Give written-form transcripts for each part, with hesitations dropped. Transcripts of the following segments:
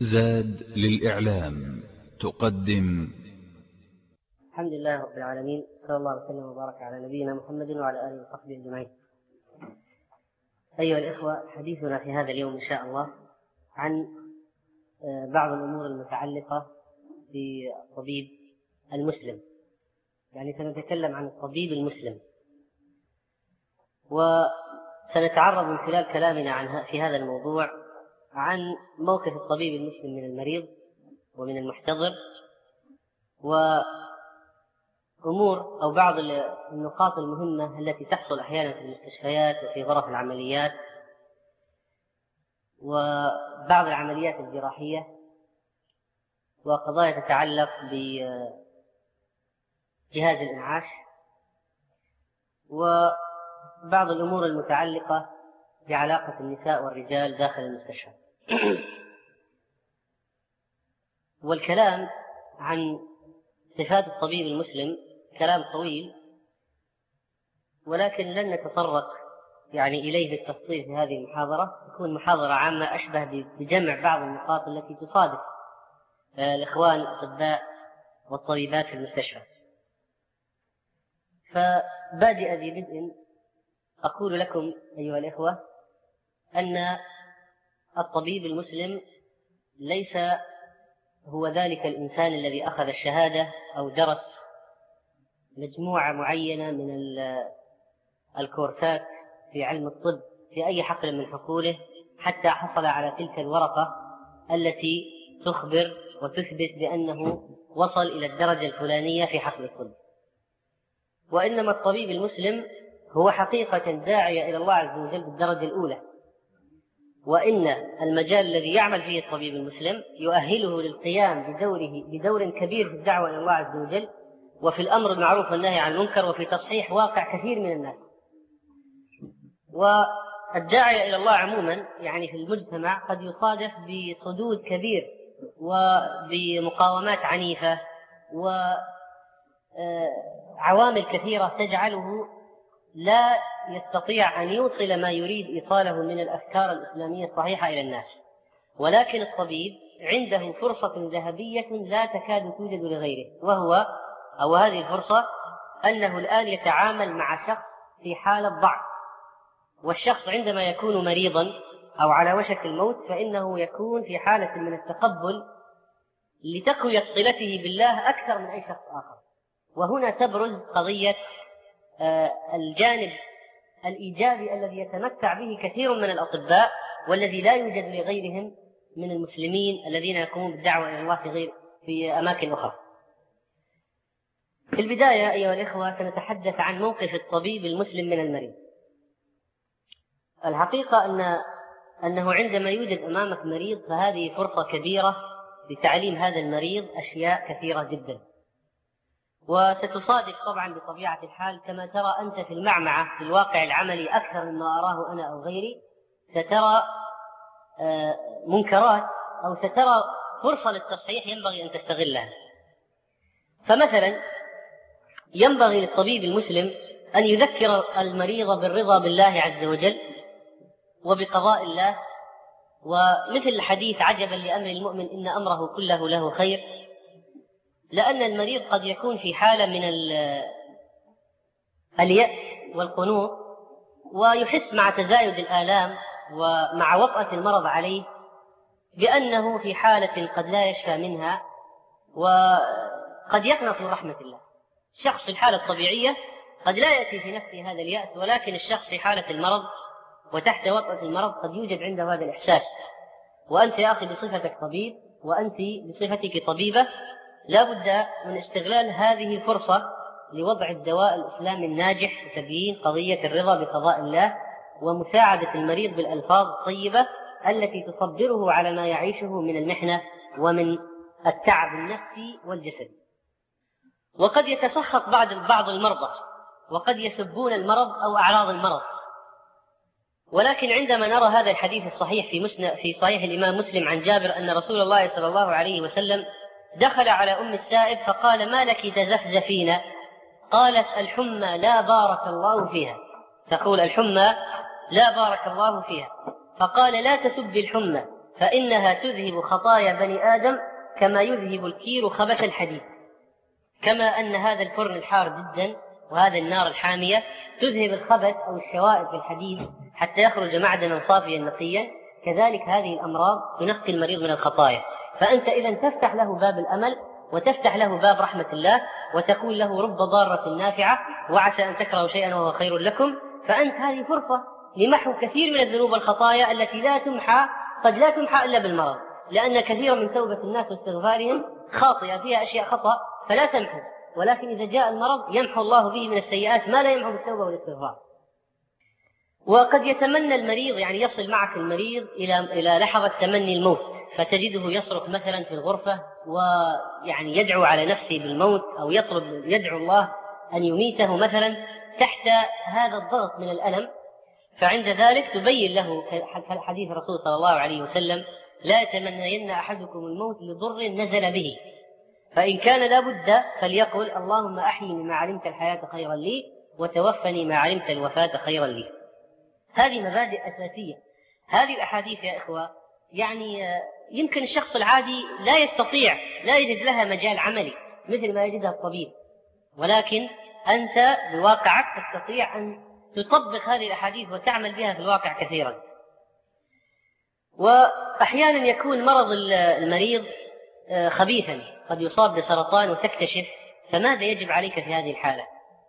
زاد للإعلام تقدم. الحمد لله رب العالمين، صلى الله وسلم وبارك على نبينا محمد وعلى آله وصحبه أجمعين. أيها الإخوة، حديثنا في هذا اليوم إن شاء الله عن بعض الأمور المتعلقة بالطبيب المسلم، يعني سنتكلم عن الطبيب المسلم، وسنتعرض من خلال كلامنا في هذا الموضوع عن موقف الطبيب المسلم من المريض ومن المحتضر، وأمور أو بعض النقاط المهمة التي تحصل أحيانا في المستشفيات وفي غرف العمليات وبعض العمليات الجراحية، وقضايا تتعلق بجهاز الإنعاش، وبعض الأمور المتعلقة بعلاقة النساء والرجال داخل المستشفى. والكلام عن صفات الطبيب المسلم كلام طويل، ولكن لن نتطرق إليه بالتفصيل في هذه المحاضرة. تكون محاضرة عامة أشبه بجمع بعض النقاط التي تصادف الإخوان الأطباء والطبيبات في المستشفى. فبادئ ذي بدء أقول لكم أيها الإخوة أن الطبيب المسلم ليس هو ذلك الإنسان الذي أخذ الشهادة أو درس مجموعة معينة من الكورسات في علم الطب في أي حقل من حقوله حتى حصل على تلك الورقة التي تخبر وتثبت بأنه وصل إلى الدرجة الفلانية في حقل الطب. وإنما الطبيب المسلم هو حقيقة داعية إلى الله عز وجل بالدرجة الأولى، وإن المجال الذي يعمل فيه الطبيب المسلم يؤهله للقيام بدور كبير في الدعوة إلى الله عز وجل، وفي الأمر بالمعروف والنهي عن المنكر، وفي تصحيح واقع كثير من الناس. والداعية إلى الله عموما في المجتمع قد يصادف بصدود كبير وبمقاومات عنيفة وعوامل كثيرة تجعله لا يستطيع أن يوصل ما يريد إيصاله من الأفكار الإسلامية الصحيحة إلى الناس. ولكن الطبيب عنده فرصة ذهبية لا تكاد توجد لغيره، هذه الفرصة أنه الآن يتعامل مع شخص في حالة ضعف، والشخص عندما يكون مريضا أو على وشك الموت فإنه يكون في حالة من التقبل لتقوية صلته بالله أكثر من أي شخص آخر. وهنا تبرز قضية الجانب الإيجابي الذي يتمتع به كثير من الأطباء والذي لا يوجد لغيرهم من المسلمين الذين يقومون بالدعوة إلى الله في أماكن أخرى. في البداية أيها الإخوة سنتحدث عن موقف الطبيب المسلم من المريض. الحقيقة أنه عندما يوجد أمامك مريض فهذه فرصة كبيرة لتعليم هذا المريض أشياء كثيرة جدا، وستصادف طبعا بطبيعة الحال كما ترى أنت في المعمعة في الواقع العملي أكثر مما أراه أنا أو غيري، سترى منكرات أو سترى فرصة للتصحيح ينبغي أن تستغلها. فمثلا ينبغي للطبيب المسلم أن يذكر المريض بالرضا بالله عز وجل وبقضاء الله، ومثل الحديث عجبا لأمر المؤمن إن أمره كله له خير، لأن المريض قد يكون في حالة من اليأس والقنوط، ويحس مع تزايد الآلام ومع وطأة المرض عليه بأنه في حالة قد لا يشفى منها، وقد يقنط من رحمة الله. الشخص في الحالة الطبيعية قد لا يأتي في نفسه هذا اليأس، ولكن الشخص في حالة المرض وتحت وطأة المرض قد يوجد عنده هذا الإحساس. وأنت يا أخي بصفتك طبيب وأنت بصفتك طبيبة لا بد من استغلال هذه الفرصة لوضع الدواء الإسلامي الناجح وتبيين قضية الرضا بقضاء الله ومساعدة المريض بالألفاظ الطيبة التي تصبره على ما يعيشه من المحنة ومن التعب النفسي والجسدي. وقد يتسخط بعض المرضى وقد يسبون المرض أو أعراض المرض، ولكن عندما نرى هذا الحديث الصحيح في صحيح الإمام مسلم عن جابر أن رسول الله صلى الله عليه وسلم دخل على أم السائب فقال: ما لك تزفزفين؟ قالت: الحمى لا بارك الله فيها. تقول: الحمى لا بارك الله فيها. فقال: لا تسب الحمى فإنها تذهب خطايا بني آدم كما يذهب الكير خبث الحديد. كما أن هذا الفرن الحار جدا وهذا النار الحامية تذهب الخبث أو الشوائب في الحديد حتى يخرج معدنا صافيا نقيا، كذلك هذه الأمراض تنقي المريض من الخطايا. فأنت إذا تفتح له باب الأمل وتفتح له باب رحمة الله وتقول له رب ضارة نافعة وعسى أن تكرهوا شيئا وهو خير لكم، فأنت هذه فرصة لمحو كثير من الذنوب والخطايا التي لا تمحى، قد لا تمحى إلا بالمرض، لأن كثيرا من توبة الناس واستغفارهم خاطئة فيها أشياء خطأ فلا تمحو، ولكن إذا جاء المرض يمحو الله به من السيئات ما لا يمحو بالتوبة والاستغفار. وقد يتمنى المريض، يعني يصل معك المريض إلى لحظة تمني الموت، فتجده يصرخ مثلا في الغرفة ويعني يدعو على نفسه بالموت أو يدعو الله أن يميته مثلا تحت هذا الضغط من الألم. فعند ذلك تبين له حديث الرسول صلى الله عليه وسلم: لا يتمنين أحدكم الموت لضر نزل به، فإن كان لا بد فليقل اللهم أحيني ما علمت الحياة خيرا لي وتوفني ما علمت الوفاة خيرا لي. هذه مبادئ أساسية. هذه الأحاديث يا إخوة يعني يمكن الشخص العادي لا يجد لها مجال عملي مثل ما يجدها الطبيب، ولكن أنت بواقعك تستطيع أن تطبق هذه الأحاديث وتعمل بها في الواقع كثيرا. وأحيانا يكون مرض المريض خبيثا، قد يصاب بسرطان وتكتشف، فماذا يجب عليك في هذه الحالة؟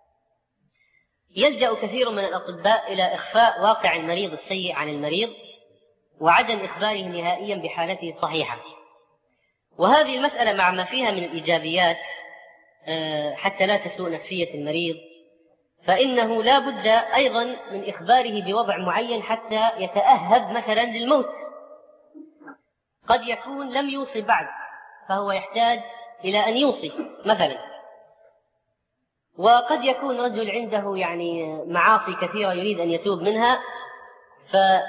يلجأ كثير من الأطباء إلى إخفاء واقع المريض السيء عن المريض وعدم إخباره نهائيا بحالته الصحيحة. وهذه المسألة مع ما فيها من الإيجابيات حتى لا تسوء نفسية المريض، فإنه لا بد أيضا من إخباره بوضع معين حتى يتأهب مثلا للموت. قد يكون لم يوصي بعد فهو يحتاج إلى أن يوصي مثلا، وقد يكون رجل عنده يعني معاصي كثيرة يريد أن يتوب منها، فأنت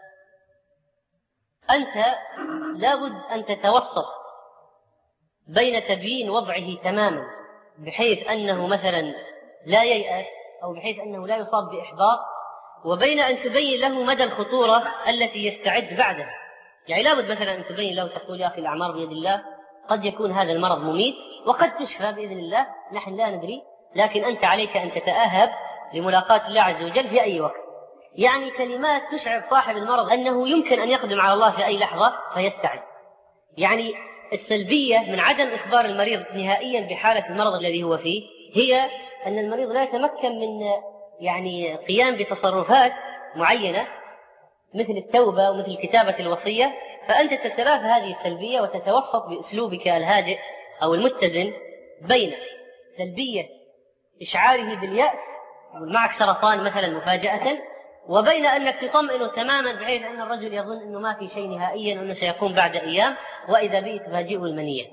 لابد أن تتوسط بين تبيين وضعه تماما بحيث أنه مثلا لا ييأس أو بحيث أنه لا يصاب بإحباط، وبين أن تبين له مدى الخطورة التي يستعد بعدها. يعني لابد مثلا أن تبين له، تقول يا أخي الأعمار بيد الله، قد يكون هذا المرض مميت وقد تشفى بإذن الله، نحن لا ندري، لكن أنت عليك أن تتأهب لملاقاة الله عز وجل في أي وقت. يعني كلمات تشعر صاحب المرض أنه يمكن أن يقدم على الله في أي لحظة فيستعد. يعني السلبية من عدم إخبار المريض نهائيا بحالة المرض الذي هو فيه هي أن المريض لا يتمكن من يعني قيام بتصرفات معينة مثل التوبة ومثل كتابة الوصية، فأنت تتلافى هذه السلبية وتتوسط بأسلوبك الهادئ أو المتزن بين سلبية إشعاره باليأس معك سرطان مثلا مفاجأة، وبين أنك تطمئنه تماما بحيث أن الرجل يظن أنه ما في شيء نهائيا وأنه سيقوم بعد أيام، وإذا به تفاجئه المنية.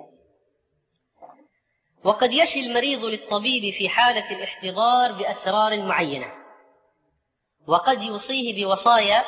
وقد يشي المريض للطبيب في حالة الاحتضار بأسرار معينة، وقد يوصيه بوصايا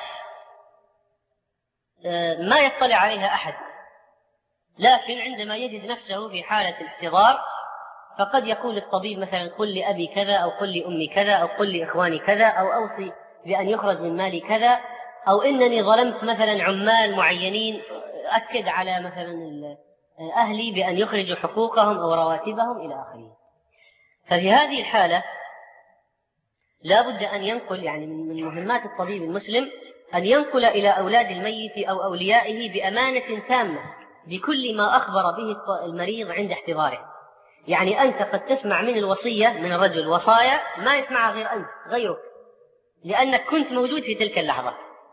ما يطلع عليها أحد، لكن عندما يجد نفسه في حالة الاحتضار فقد يقول الطبيب مثلا قل لأبي كذا أو قل لأمي كذا أو قل لإخواني كذا أو أوصي بأن يخرج من مالي كذا، أو إنني ظلمت مثلا عمال معينين أكد على مثلا أهلي بأن يخرجوا حقوقهم أو رواتبهم إلى آخره. ففي هذه الحالة لا بد أن ينقل، يعني من مهمات الطبيب المسلم أن ينقل إلى أولاد الميت أو أوليائه بأمانة تامة بكل ما أخبر به المريض عند احتضاره. يعني أنت قد تسمع من الوصية من الرجل وصايا ما يسمعها غيرك لأنك كنت موجود في تلك اللحظة.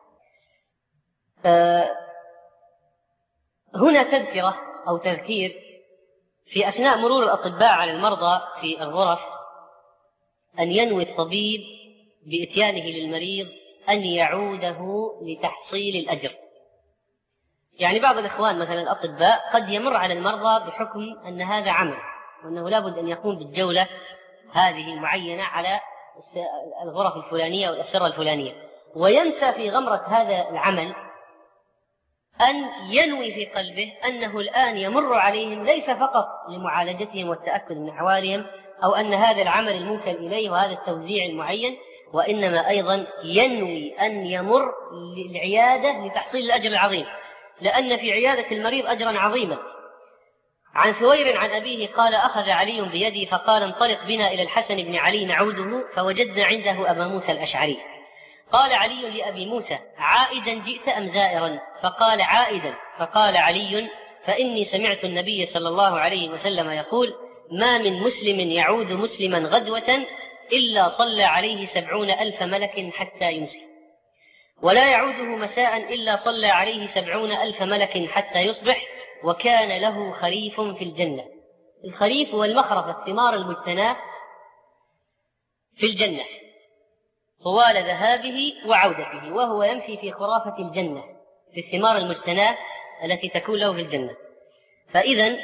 هنا تذكرة أو تذكير: في أثناء مرور الأطباء على المرضى في الغرف أن ينوي الطبيب بإتيانه للمريض أن يعوده لتحصيل الأجر. يعني بعض الإخوان مثلا الأطباء قد يمر على المرضى بحكم أن هذا عمل وأنه لابد أن يقوم بالجولة هذه المعينة على الغرف الفلانية والأسرة الفلانية، وينسى في غمرة هذا العمل أن ينوي في قلبه أنه الآن يمر عليهم ليس فقط لمعالجتهم والتأكد من أحوالهم أو أن هذا العمل الموكل إليه وهذا التوزيع المعين، وإنما أيضا ينوي أن يمر للعيادة لتحصيل الأجر العظيم. لأن في عيادة المريض أجرا عظيما. عن ثوير عن أبيه قال: أخذ علي بيدي فقال: انطلق بنا إلى الحسن بن علي نعوده، فوجدنا عنده أبا موسى الأشعري. قال علي لأبي موسى: عائدا جئت أم زائرا؟ فقال: عائدا. فقال علي: فإني سمعت النبي صلى الله عليه وسلم يقول: ما من مسلم يعود مسلما غدوة إلا صلى عليه 70,000 ملك حتى يمسي، ولا يعوده مساء إلا صلى عليه 70,000 ملك حتى يصبح، وكان له خريف في الجنة. الخريف هو المخرف، الثمار المجتناة في الجنة طوال ذهابه وعودته، وهو يمشي في خرافة الجنة في الثمار المجتناة التي تكون له في الجنة. فإذا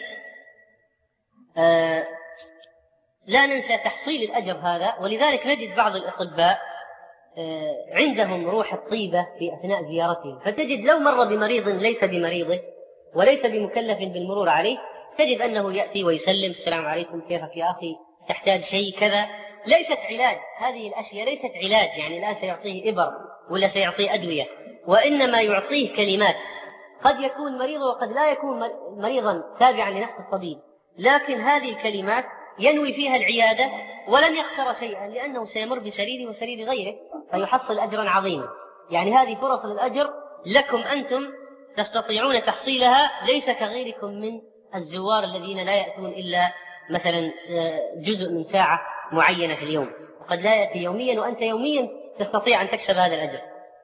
لا ننسى تحصيل الأجر هذا. ولذلك نجد بعض الأطباء عندهم روح الطيبة في أثناء زيارتهم، فتجد لو مر بمريض ليس بمريضه وليس بمكلف بالمرور عليه، تجد أنه يأتي ويسلم: السلام عليكم، كيفك يا أخي، تحتاج شيء كذا. ليست علاج، هذه الأشياء ليست علاج، يعني الآن سيعطيه إبر ولا سيعطيه أدوية، وإنما يعطيه كلمات. قد يكون مريضا وقد لا يكون مريضا تابعا لنفس الطبيب، لكن هذه الكلمات ينوي فيها العيادة ولن يخسر شيئا، لأنه سيمر بسريره وسرير غيره فيحصل أجرا عظيما. يعني هذه فرص للأجر لكم أنتم تستطيعون تحصيلها، ليس كغيركم من الزوار الذين لا يأتون إلا مثلا جزء من ساعة معينة في اليوم، وقد لا يأتي يوميا، وأنت يوميا تستطيع أن تكسب هذا الأجر.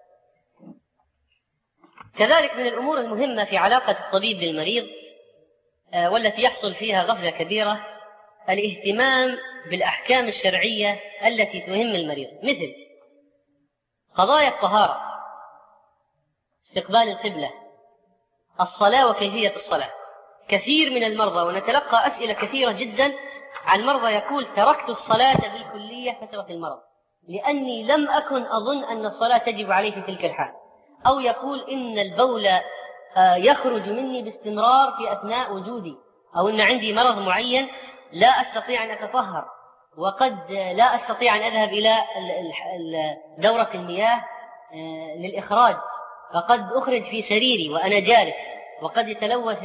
كذلك من الأمور المهمة في علاقة الطبيب بالمريض والتي يحصل فيها غفلة كبيرة الاهتمام بالأحكام الشرعية التي تهم المريض، مثل قضايا الطهارة، استقبال القبلة، الصلاة وكيفية الصلاة. كثير من المرضى، ونتلقى أسئلة كثيرة جدا عن مرضى يقول: تركت الصلاة بالكلية فترة المرض لأني لم أكن أظن أن الصلاة تجب عليه في تلك الحال، أو يقول إن البول يخرج مني باستمرار في أثناء وجودي، أو إن عندي مرض معين لا أستطيع أن أتطهر، وقد لا أستطيع أن أذهب إلى دورة المياه للإخراج، فقد أخرج في سريري وأنا جالس، وقد يتلوث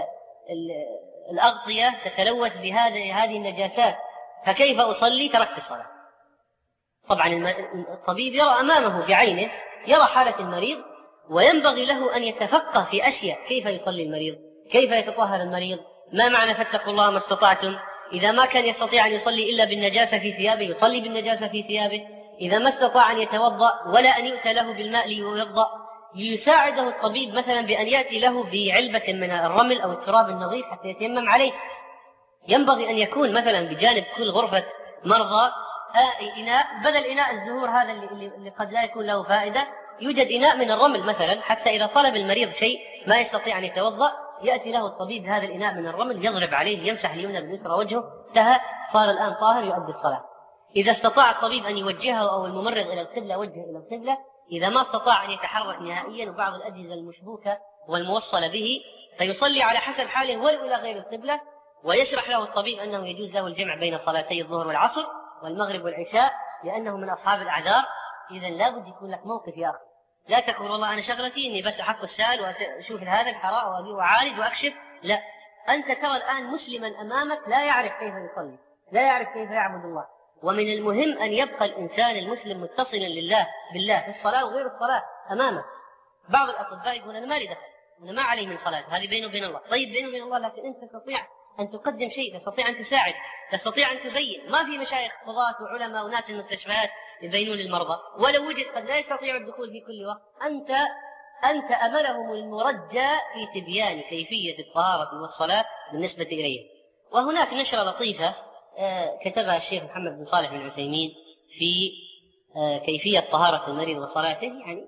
الأغطية تتلوث بهذه النجاسات، فكيف أصلي؟ تركت الصلاة. طبعا الطبيب يرى أمامه بعينه، يرى حالة المريض، وينبغي له أن يتفقه في أشياء: كيف يصلي المريض، كيف يتطهر المريض، ما معنى فاتقوا الله ما استطعتم. إذا ما كان يستطيع أن يصلي إلا بالنجاسة في ثيابه يصلي بالنجاسة في ثيابه. إذا ما استطاع أن يتوضأ ولا أن يؤتى له بالماء ليوضأ، يساعده الطبيب مثلا بأن يأتي له بعلبة من الرمل أو التراب النظيف حتى يتيمم عليه. ينبغي أن يكون مثلا بجانب كل غرفة مرضى إناء، بدل إناء الزهور هذا اللي قد لا يكون له فائدة، يوجد إناء من الرمل مثلا، حتى إذا طلب المريض شيء ما يستطيع أن يتوضأ يأتي له الطبيب هذا الإناء من الرمل، يضرب عليه، يمسح اليمنى باليسرى وجهه، انتهى، صار الآن طاهر يؤدي الصلاة. إذا استطاع الطبيب أن يوجهه أو الممرض إلى القبلة وجه إلى القبلة. إذا ما استطاع أن يتحرك نهائيا، وبعض الأجهزة المشبوكة والموصلة به، فيصلي على حسب حاله ولو إلى غير القبلة، ويشرح له الطبيب أنه يجوز له الجمع بين صلاتي الظهر والعصر والمغرب والعشاء لأنه من أصحاب الأعذار. إذا لابد يكون لك موقف يا أخي، لا تقول والله أنا شغلتي إني بس أحط السائل وأشوف هذا الحراء وأجي وأعالج وأكشف. لا، أنت ترى الآن مسلما أمامك لا يعرف كيف يصلي، لا يعرف كيف يعبد الله. ومن المهم أن يبقى الإنسان المسلم متصلا بالله في الصلاة وغير الصلاة أمامه. بعض الأطباء يقول أنا ما لي دخل، أنا ما علي من صلاة، هذه بينه وبين الله. طيب بينه وبين الله، لكن أنت تستطيع أن تقدم شيء، تستطيع أن تساعد، تستطيع أن تبين. ما في مشايخ قضاة وعلماء وناس المستشفيات يبينون للمرضى، ولو وجد قد لا يستطيع الدخول في كل وقت. أنت أملهم المرجى في تبيان كيفية الطهارة والصلاة بالنسبة إليه. وهناك نشرة لطيفة كتبها الشيخ محمد بن صالح بن عثيمين في كيفية طهارة المريض وصلاته، يعني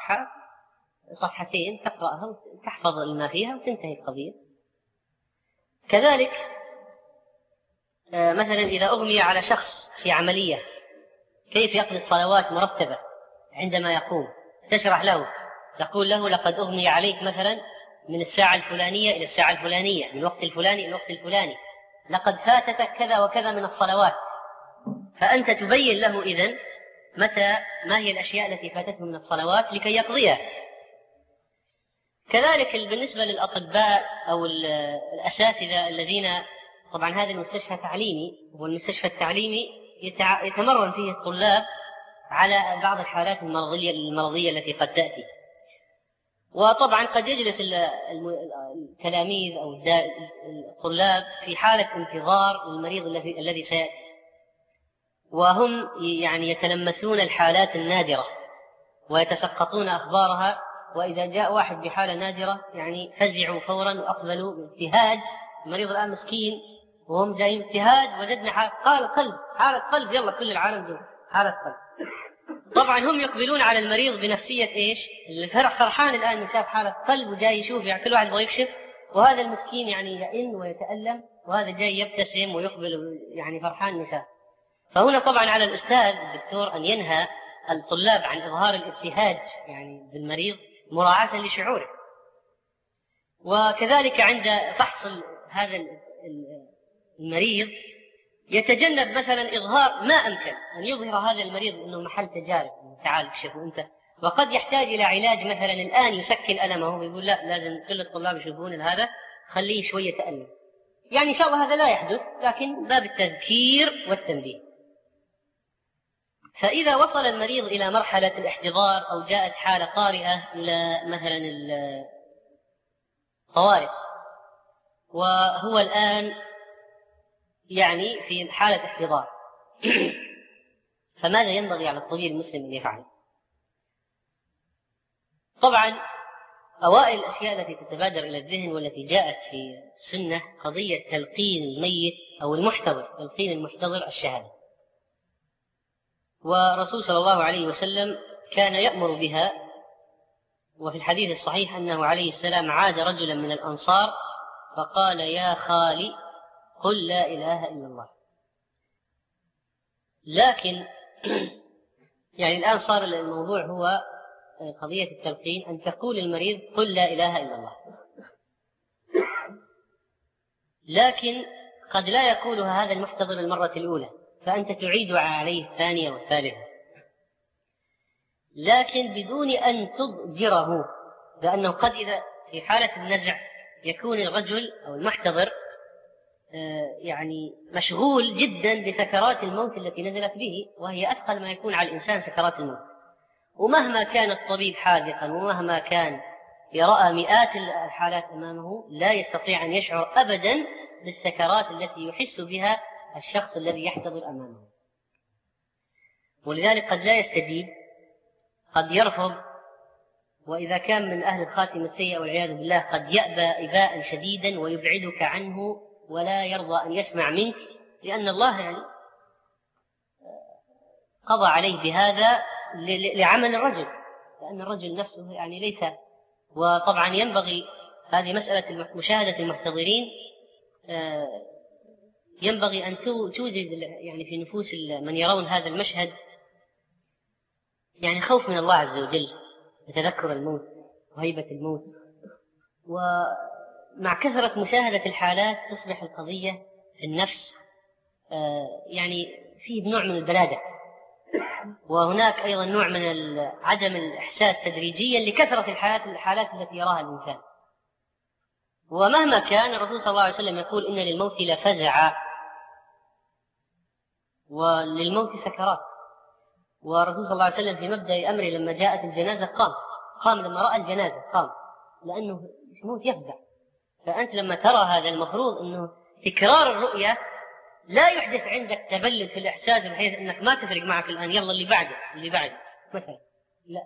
صفحتين تقرأها وتحفظ ما فيها وتنتهي القضية. كذلك مثلا إذا أغمي على شخص في عملية كيف يقضي الصلوات مرتبة عندما يقوم، تشرح له، تقول له لقد أغمي عليك مثلا من الساعة الفلانية إلى الساعة الفلانية، من الوقت الفلاني إلى الوقت الفلاني، لقد فاتتك كذا وكذا من الصلوات. فأنت تبين له إذن ما هي الأشياء التي فاتته من الصلوات لكي يقضيها. كذلك بالنسبة للأطباء أو الأساتذة الذين، طبعا هذا المستشفى تعليمي، والمستشفى التعليمي يتمرن فيه الطلاب على بعض الحالات المرضية التي قد تأتي. وطبعا قد يجلس التلاميذ أو الطلاب في حالة انتظار المريض الذي سيأتي، وهم يعني يتلمسون الحالات النادرة ويتسقطون أخبارها، وإذا جاء واحد بحالة نادرة يعني فزعوا فورا وأقبلوا بابتهاج. المريض الآن مسكين وهم جايين ابتهاج، وجدنا حالة قلب، يلا كل العالم جوا حالة قلب. طبعا هم يقبلون على المريض بنفسية إيش؟ فرحان الآن شاف حالة قلب وجاي يشوف، يعني كل واحد يبغى يكشف، وهذا المسكين يعني يئن ويتألم، وهذا جاي يبتسم ويقبل يعني فرحان نشاف. فهنا طبعا على الأستاذ الدكتور أن ينهى الطلاب عن إظهار الابتهاج يعني بالمريض مراعاة لشعوره. وكذلك عند فحص هذا المريض يتجنب مثلا إظهار ما أمكن أن يظهر هذا المريض أنه محل تجارب، تعال اكشفوا أنت، وقد يحتاج إلى علاج مثلا الآن يسكن ألمه، ويقول لا لازم كل الطلاب يشوفون هذا، خليه شوية تألم. يعني إن شاء الله هذا لا يحدث، لكن باب التذكير والتنبيه. فإذا وصل المريض إلى مرحلة الاحتضار أو جاءت حالة طارئة إلى مثلا الطوارئ، وهو الآن يعني في حالة احتضار، فماذا ينبغي على الطبيب المسلم أن يفعل؟ طبعا أوائل الأشياء التي تتبادر إلى الذهن والتي جاءت في السنة قضية تلقين الميت أو المحتضر، تلقين المحتضر الشهادة. ورسول صلى الله عليه وسلم كان يأمر بها، وفي الحديث الصحيح أنه عليه السلام عاد رجلا من الأنصار فقال يا خالي قل لا إله إلا الله. لكن يعني الآن صار الموضوع هو قضية التلقين، أن تقول المريض قل لا إله إلا الله، لكن قد لا يقولها هذا المحتضر المرة الأولى، فأنت تعيد عليه الثانية والثالثة، لكن بدون أن تضجره، لأنه قد إذا في حالة النزع يكون الرجل أو المحتضر يعني مشغول جدا بسكرات الموت التي نزلت به، وهي أثقل ما يكون على الإنسان سكرات الموت. ومهما كان الطبيب حاذقا ومهما كان يرى مئات الحالات أمامه، لا يستطيع أن يشعر أبدا بالسكرات التي يحس بها الشخص الذي يحتضر أمامه، ولذلك قد لا يستجيب، قد يرفض، وإذا كان من أهل الخاتمة السيئة والعياذ بالله قد يأبى إباء شديدا ويبعدك عنه ولا يرضى أن يسمع منك، لأن الله يعني قضى عليه بهذا لعمل الرجل، لأن الرجل نفسه يعني ليس. وطبعا ينبغي هذه مسألة مشاهدة المحتضرين، ينبغي أن توجد يعني في نفوس من يرون هذا المشهد يعني خوف من الله عز وجل، وتذكر الموت وهيبة الموت. ومع كثرة مشاهدة الحالات تصبح القضية في النفس يعني فيه نوع من البلادة، وهناك أيضا نوع من عدم الإحساس تدريجيا لكثرة الحالات التي يراها الإنسان. ومهما كان الرسول صلى الله عليه وسلم يقول إن للموت لفزعا، وللموت سكرات. والرسول صلى الله عليه وسلم في مبدأ أمره لما جاءت الجنازة قام لما رأى الجنازة قام، لأنه الموت يفزع. فأنت لما ترى هذا المفروض أنه تكرار الرؤية لا يحدث عندك تبلد في الإحساس بحيث أنك ما تفرق معك الآن، يلا اللي بعده مثلا، لا.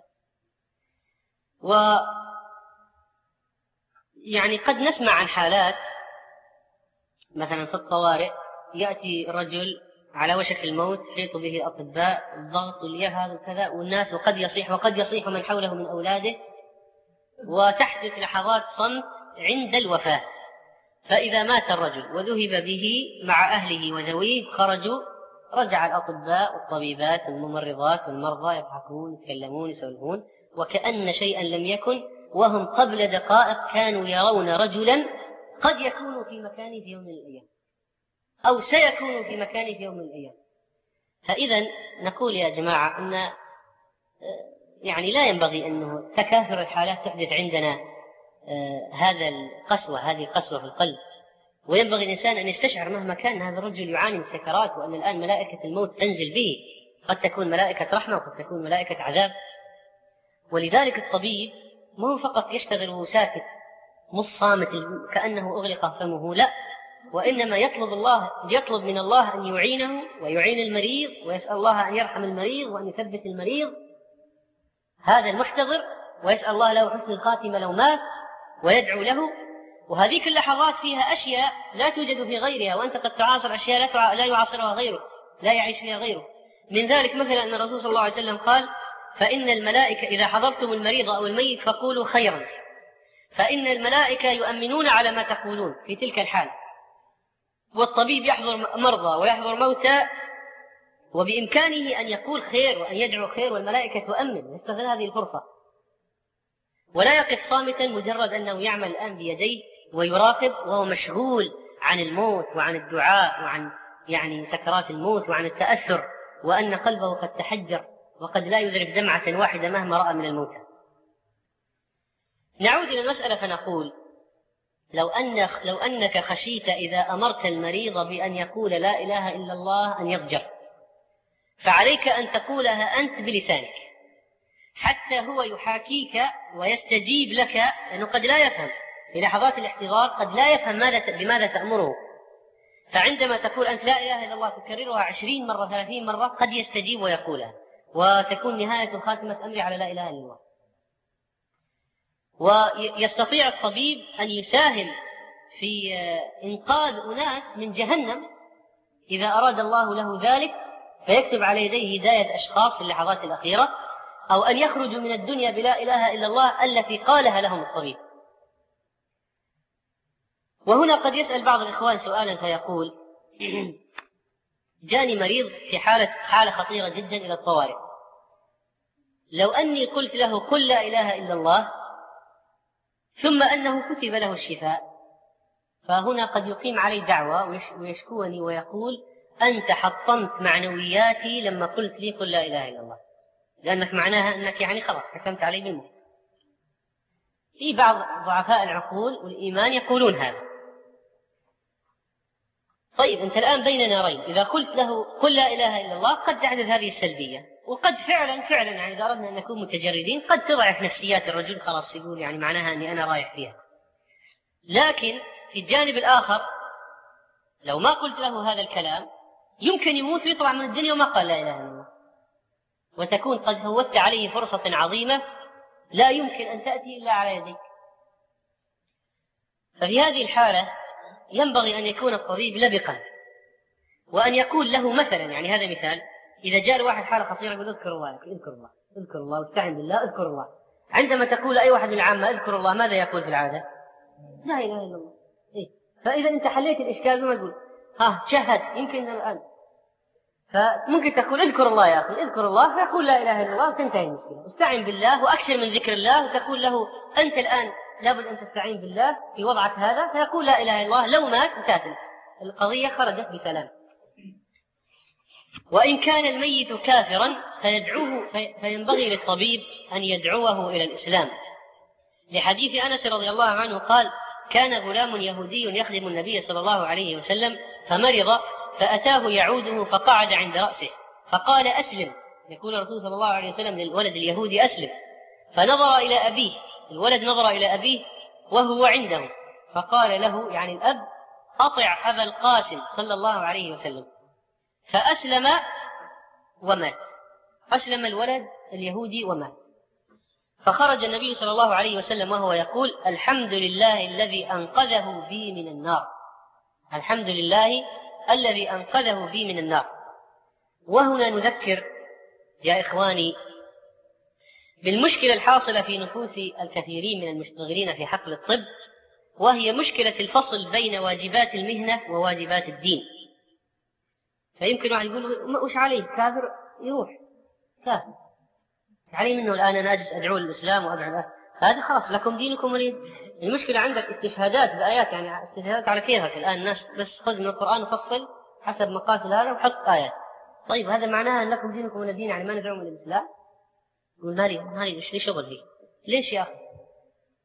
يعني قد نسمع عن حالات مثلا في الطوارئ يأتي رجل على وشك الموت، يحيط به الأطباء، الضغط واللياف هذا وكذا، والناس وقد يصيح من حوله من أولاده، وتحدث لحظات صمت عند الوفاة. فإذا مات الرجل وذهب به مع أهله وذويه خرجوا، رجع الأطباء والطبيبات والممرضات والمرضى يضحكون يتكلمون يسولفون وكأن شيئا لم يكن، وهم قبل دقائق كانوا يرون رجلا قد يكون في مكانه في يوم من الأيام، أو سيكون في مكانه في يوم من الأيام. فإذا نقول يا جماعة أن يعني لا ينبغي أنه تكاثر الحالات تحدث عندنا هذا القسوة، هذه قسوة في القلب. وينبغي الإنسان أن يستشعر مهما كان هذا الرجل يعاني من سكرات، وأن الآن ملائكة الموت تنزل به، قد تكون ملائكة رحمة وقد تكون ملائكة عذاب. ولذلك الطبيب ما هو فقط يشتغل وهو ساكت صامت كأنه أغلق فمه، لا، وإنما يطلب من الله أن يعينه ويعين المريض، ويسأل الله أن يرحم المريض وأن يثبت المريض هذا المحتضر، ويسأل الله له حسن الخاتمة لو مات، ويدعو له. وهذه اللحظات فيها أشياء لا توجد في غيرها، وأنت قد تعاصر أشياء لا يعاصرها غيره، لا يعيش فيها غيره. من ذلك مثلا أن الرسول صلى الله عليه وسلم قال: فإن الملائكة إذا حضرتم المريض أو الميت فقولوا خيرا، فإن الملائكة يؤمنون على ما تقولون في تلك الحال. والطبيب يحضر مرضى ويحضر موتى، وبإمكانه أن يقول خير وأن يدعو خير، والملائكة تؤمن، يستغل هذه الفرصة، ولا يقف صامتا مجرد أنه يعمل الآن بيديه ويراقب وهو مشغول عن الموت وعن الدعاء وعن سكرات الموت وعن التأثر، وأن قلبه قد تحجر وقد لا يذرف دمعة واحدة مهما رأى من الموتى. نعود إلى المسألة فنقول: لو أنك خشيت إذا أمرت المريض بأن يقول لا إله إلا الله أن يضجر، فعليك أن تقولها أنت بلسانك حتى هو يحاكيك ويستجيب لك، لأنه قد لا يفهم في لحظات الاحتضار، قد لا يفهم بماذا تأمره. فعندما تقول أنت لا إله إلا الله تكررها 20 مرة 30 مرة قد يستجيب ويقولها، وتكون نهاية خاتمة أمري على لا إله إلا الله. ويستطيع الطبيب أن يساهم في إنقاذ أناس من جهنم إذا أراد الله له ذلك، فيكتب على يديه هداية أشخاص في اللحظات الأخيرة، أو أن يخرجوا من الدنيا بلا إله إلا الله التي قالها لهم الطبيب. وهنا قد يسأل بعض الإخوان سؤالا فيقول: جاني مريض في حالة خطيرة جدا إلى الطوارئ، لو أني قلت له قل لا إله إلا الله ثم أنه كتب له الشفاء، فهنا قد يقيم علي دعوة ويشكوني ويقول: أنت حطمت معنوياتي لما قلت لي قل لا إله إلا الله، لأنك معناها أنك خلاص حكمت علي بالموت. في بعض ضعفاء العقول والإيمان يقولون هذا. طيب أنت الآن بين نارين، إذا قلت له قل لا إله إلا الله قد تحدث هذه السلبية، وقد فعلا إذا أردنا أن نكون متجردين قد تضعف نفسيات الرجل، خلاص يقول معناها أني أنا رايح فيها. لكن في الجانب الآخر لو ما قلت له هذا الكلام يمكن يموت ويطلع من الدنيا وما قال لا إله إلا الله، وتكون قد فوتت عليه فرصة عظيمة لا يمكن أن تأتي إلا على يديك. ففي هذه الحالة ينبغي أن يكون الطبيب لبقا، وأن يقول له مثلا، هذا مثال، إذا جاء واحد حالة خطيرة يقول اذكر الله اذكر الله اذكر الله واستعن بالله اذكر الله. عندما تقول أي واحد من العامة اذكر الله ماذا يقول في العادة؟ لا إله إلا الله. فإذا أنت حليت الإشكال بما تقول شهد يمكن الآن، فممكن تقول اذكر الله يا أخي اذكر الله، فيقول لا إله إلا الله وتنتهي المشكلة. استعن بالله وأكثر من ذكر الله، وتقول له أنت الآن لابد أن تستعين بالله في وضعك هذا، فيقول لا إله إلا الله، لو مات انتهت القضية خرجت بسلام. وإن كان الميت كافرا فينبغي للطبيب أن يدعوه إلى الإسلام، لحديث أنس رضي الله عنه قال: كان غلام يهودي يخدم النبي صلى الله عليه وسلم فمرض، فأتاه يعوده فقعد عند رأسه فقال: أسلم. يقول الرسول صلى الله عليه وسلم للولد اليهودي: أسلم. فنظر إلى أبيه، الولد نظر إلى أبيه وهو عنده، فقال له الأب: أطع أبا القاسم صلى الله عليه وسلم. فأسلم ومات، أسلم الولد اليهودي ومات. فخرج النبي صلى الله عليه وسلم وهو يقول: الحمد لله الذي أنقذه بي من النار، الحمد لله الذي أنقذه بي من النار. وهنا نذكر يا إخواني بالمشكلة الحاصلة في نفوس الكثيرين من المشتغلين في حقل الطب، وهي مشكلة الفصل بين واجبات المهنة وواجبات الدين. فيمكن واحد يقول وش عليه كافر يروح كافر عليه منه الآن أنا أجلس أدعو الإسلام وأدعو الله، هذا خلاص لكم دينكم ولي. المشكلة عندك استشهادات بآيات، استشهادات على كيفك الآن، الناس بس خذ من القرآن وفصل حسب مقاصد هذا وحط آيات. طيب هذا معناها أن لكم دينكم ولا دين، ما ندعو من الإسلام؟ يقول مالي إيش شغل فيه؟ ليش يا أخي؟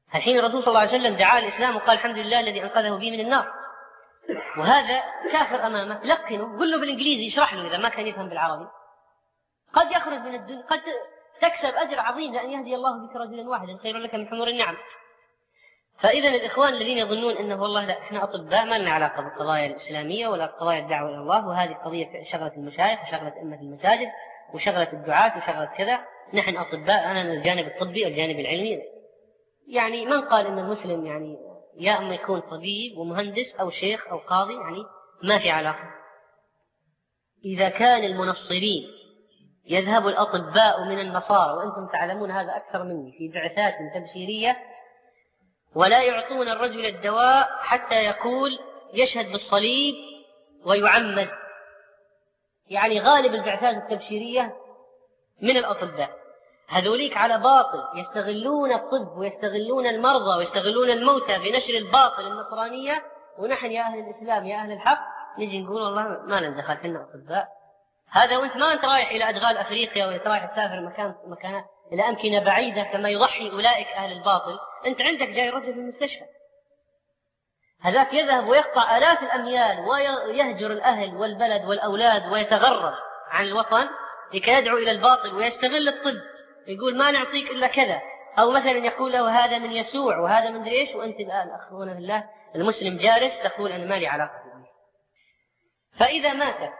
الحين الرسول صلى الله عليه وسلم دعا الإسلام وقال الحمد لله الذي أنقذه بي من النار، وهذا كافر أمامه، لقنه، قل له بالإنجليزي، يشرح له إذا ما كان يفهم بالعربي. قد يخرج من الدنيا، قد تكسب أجر عظيم لأن يهدي الله بك رجلا واحدا خير لك من حمر النعم. فإذا الإخوان الذين يظنون أنه والله لا إحنا أطباء ما لنا علاقة بالقضايا الإسلامية ولا قضايا الدعوة إلى الله، وهذه قضية شغلة المشايخ وشغلة أئمة المساجد وشغلة الدعاة وشغلة كذا، نحن أطباء، أنا الجانب الطبي الجانب العلمي. يعني من قال أن المسلم يعني يا أما يكون طبيب ومهندس أو شيخ أو قاضي، يعني ما في علاقة. إذا كان المنصرين يذهب الأطباء من النصارى، وأنتم تعلمون هذا أكثر مني، في بعثات تبشيرية ولا يعطون الرجل الدواء حتى يقول يشهد بالصليب ويعمد، يعني غالب البعثات التبشيرية من الأطباء، هذوليك على باطل يستغلون الطب ويستغلون المرضى ويستغلون الموتى بنشر الباطل النصرانية، ونحن يا أهل الإسلام يا أهل الحق نجي نقول والله ما لنا دخل، حنا أطباء. هذا وانت ما انت رايح إلى أدغال أفريقيا ولا رايح تسافر مكان إلى أمكنة بعيدة كما يضحي أولئك أهل الباطل، أنت عندك جاي رجل في المستشفى، هذاك يذهب ويقطع آلاف الأميال ويهجر الأهل والبلد والأولاد ويتغرب عن الوطن لكي يدعو إلى الباطل ويستغل الطب، يقول ما نعطيك إلا كذا، أو مثلا يقول له هذا من يسوع وهذا من إيش، وأنت الآن أخونا بالله المسلم جالس تقول أنا ما لي علاقة به. فإذا مات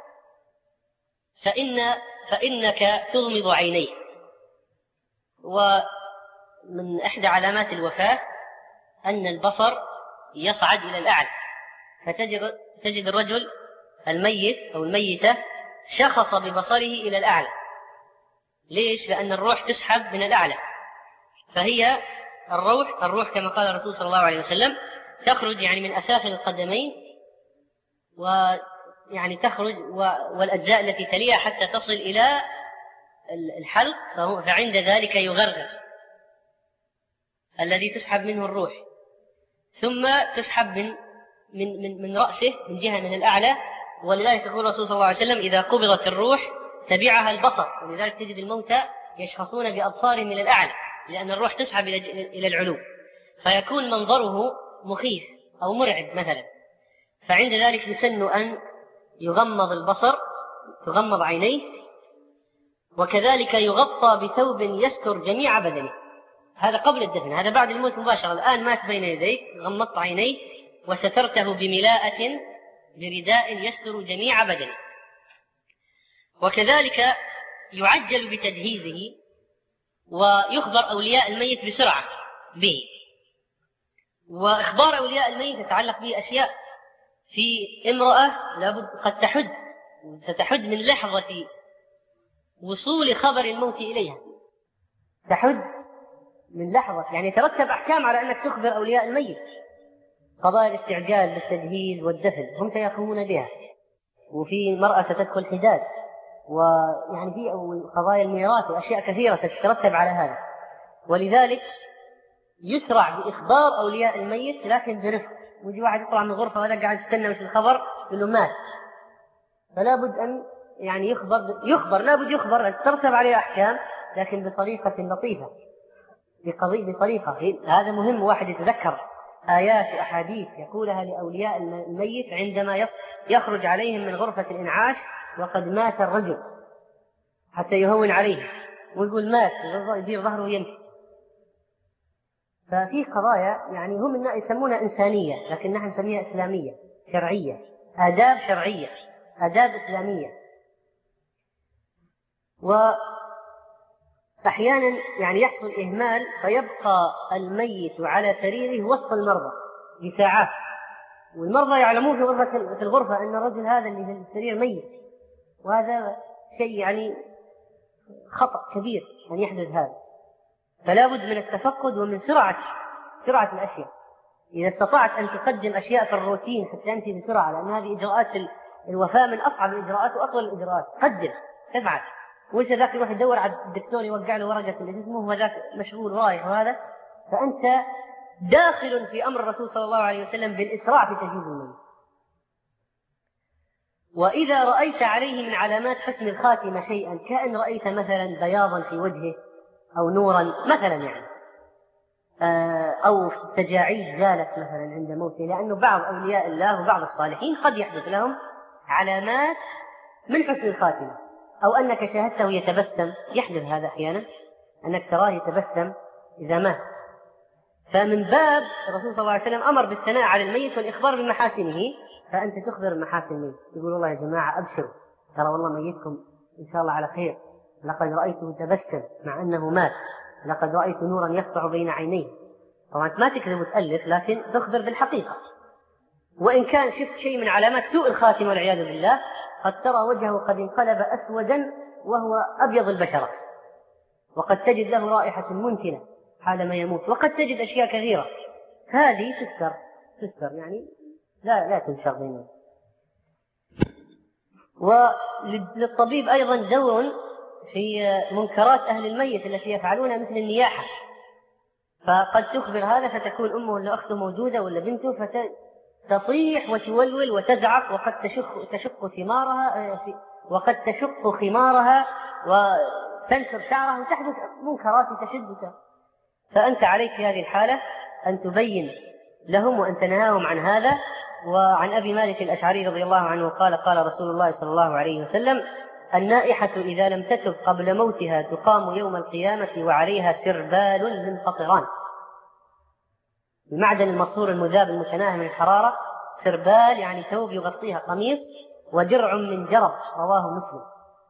فإنك تغمض عينيك، ومن إحدى علامات الوفاة أن البصر يصعد إلى الأعلى، فتجد الرجل الميت أو الميتة شخص ببصره إلى الأعلى. ليش؟ لأن الروح تسحب من الأعلى، فهي الروح كما قال الرسول صلى الله عليه وسلم تخرج يعني من أسافل القدمين، ويعني تخرج والأجزاء التي تليها حتى تصل إلى الحلق، فعند ذلك يغرغر الذي تسحب منه الروح، ثم تسحب من رأسه من جهة من الأعلى. ولذلك يقول الرسول صلى الله عليه وسلم إذا قبضت الروح تبعها البصر، ولذلك تجد الموتى يشخصون بأبصارهم إلى الأعلى لأن الروح تسحب إلى العلو، فيكون منظره مخيف أو مرعب مثلا، فعند ذلك يسن أن يغمض البصر، تغمض عينيه، وكذلك يغطى بثوب يستر جميع بدنه. هذا قبل الدفن، هذا بعد الموت مباشرة. الآن مات بين يديك، غمضت عينيه وسترته بملاءة برداء يستر جميع بدنه. وكذلك يعجل بتجهيزه ويخبر أولياء الميت بسرعة به. وإخبار أولياء الميت يتعلق به أشياء، في امرأة لابد قد ستحد من لحظة وصول خبر الموت إليها، تحد من لحظة، يعني يترتب أحكام على أنك تخبر أولياء الميت، قضايا الاستعجال بالتجهيز والدفن هم سيقومون بها، وفي مرأة ستدخل حداد، ويعني في قضايا الميراث وأشياء كثيرة ستترتب على هذا. ولذلك يسرع بإخبار أولياء الميت لكن برفق. ويجي واحد يطلع من الغرفة وهذا قاعد يستنى وش الخبر، يقول له مات، فلا بد أن يعني يخبر لابد يخبر، ترتب عليه أحكام لكن بطريقة لطيفة، بطريقة. هذا مهم واحد يتذكر آيات وأحاديث يقولها لأولياء الميت عندما يخرج عليهم من غرفة الإنعاش وقد مات الرجل، حتى يهون عليه ويقول مات، يدير ظهره ويمشي. ففي قضايا يعني هم يسمونها إنسانية لكن نحن نسميها إسلامية شرعية، آداب شرعية، آداب إسلامية. وأحيانا يعني يحصل إهمال فيبقى الميت على سريره وسط المرضى بساعات، والمرضى يعلمون في الغرفة أن الرجل هذا اللي في السرير ميت، وهذا شيء يعني خطأ كبير أن يحدث هذا. فلا بد من التفقد ومن سرعة الأشياء. إذا استطعت أن تقدم أشياء في الروتين حتى أنت بسرعة، لأن هذه إجراءات الوفاة من أصعب الإجراءات وأطول الإجراءات، قدم تبعث، وإذا ذاك يروح يدور على الدكتور يوقع له ورقة اللي اسمه وذاك مشغول رايح وهذا، فأنت داخل في أمر الرسول صلى الله عليه وسلم بالإسراع في تجهيز الميت. وإذا رأيت عليه من علامات حسن الخاتمة شيئا، كأن رأيت مثلا بياضا في وجهه أو نورا مثلا، يعني أو تجاعيد زالت مثلا عند موته، لأنه بعض أولياء الله وبعض الصالحين قد يحدث لهم علامات من حسن الخاتمة، أو أنك شاهدته يتبسم، يحدث هذا أحيانا أنك تراه يتبسم إذا مات. فمن باب الرسول صلى الله عليه وسلم أمر بالثناء على الميت والإخبار بمحاسنه، فأنت تخبر بمحاسن الميت، يقول والله يا جماعة أبشروا، ترى والله ميتكم إن شاء الله على خير، لقد رأيته تبسم مع أنه مات، لقد رأيت نورا يسطع بين عينيه. طبعا ما تكذب وتألف، لكن تخبر بالحقيقة. وإن كان شفت شيء من علامات سوء الخاتمة والعياذ بالله، قد ترى وجهه قد انقلب أسودا وهو أبيض البشرة، وقد تجد له رائحة منتنة حالما يموت، وقد تجد أشياء كثيرة. هذه تستر يعني لا تنشر بينهم. وللطبيب أيضا دور في منكرات أهل الميت التي يفعلونها مثل النياحة، فقد تخبر هذا فتكون أمه ولا أخته موجودة ولا بنته، فتصيح وتولول وتزعق، وقد تشق خمارها وتنشر شعرها وتحدث منكرات تشدك. فأنت عليك في هذه الحالة أن تبين لهم وأن تنهاهم عن هذا. وعن أبي مالك الأشعري رضي الله عنه قال: قال رسول الله صلى الله عليه وسلم: النائحة إذا لم تتب قبل موتها تقام يوم القيامة وعليها سربال من قطران. المعدن المصهور المذاب المتناهي من الحرارة، سربال يعني ثوب يغطيها قميص، ودرع من جرب، رواه مسلم.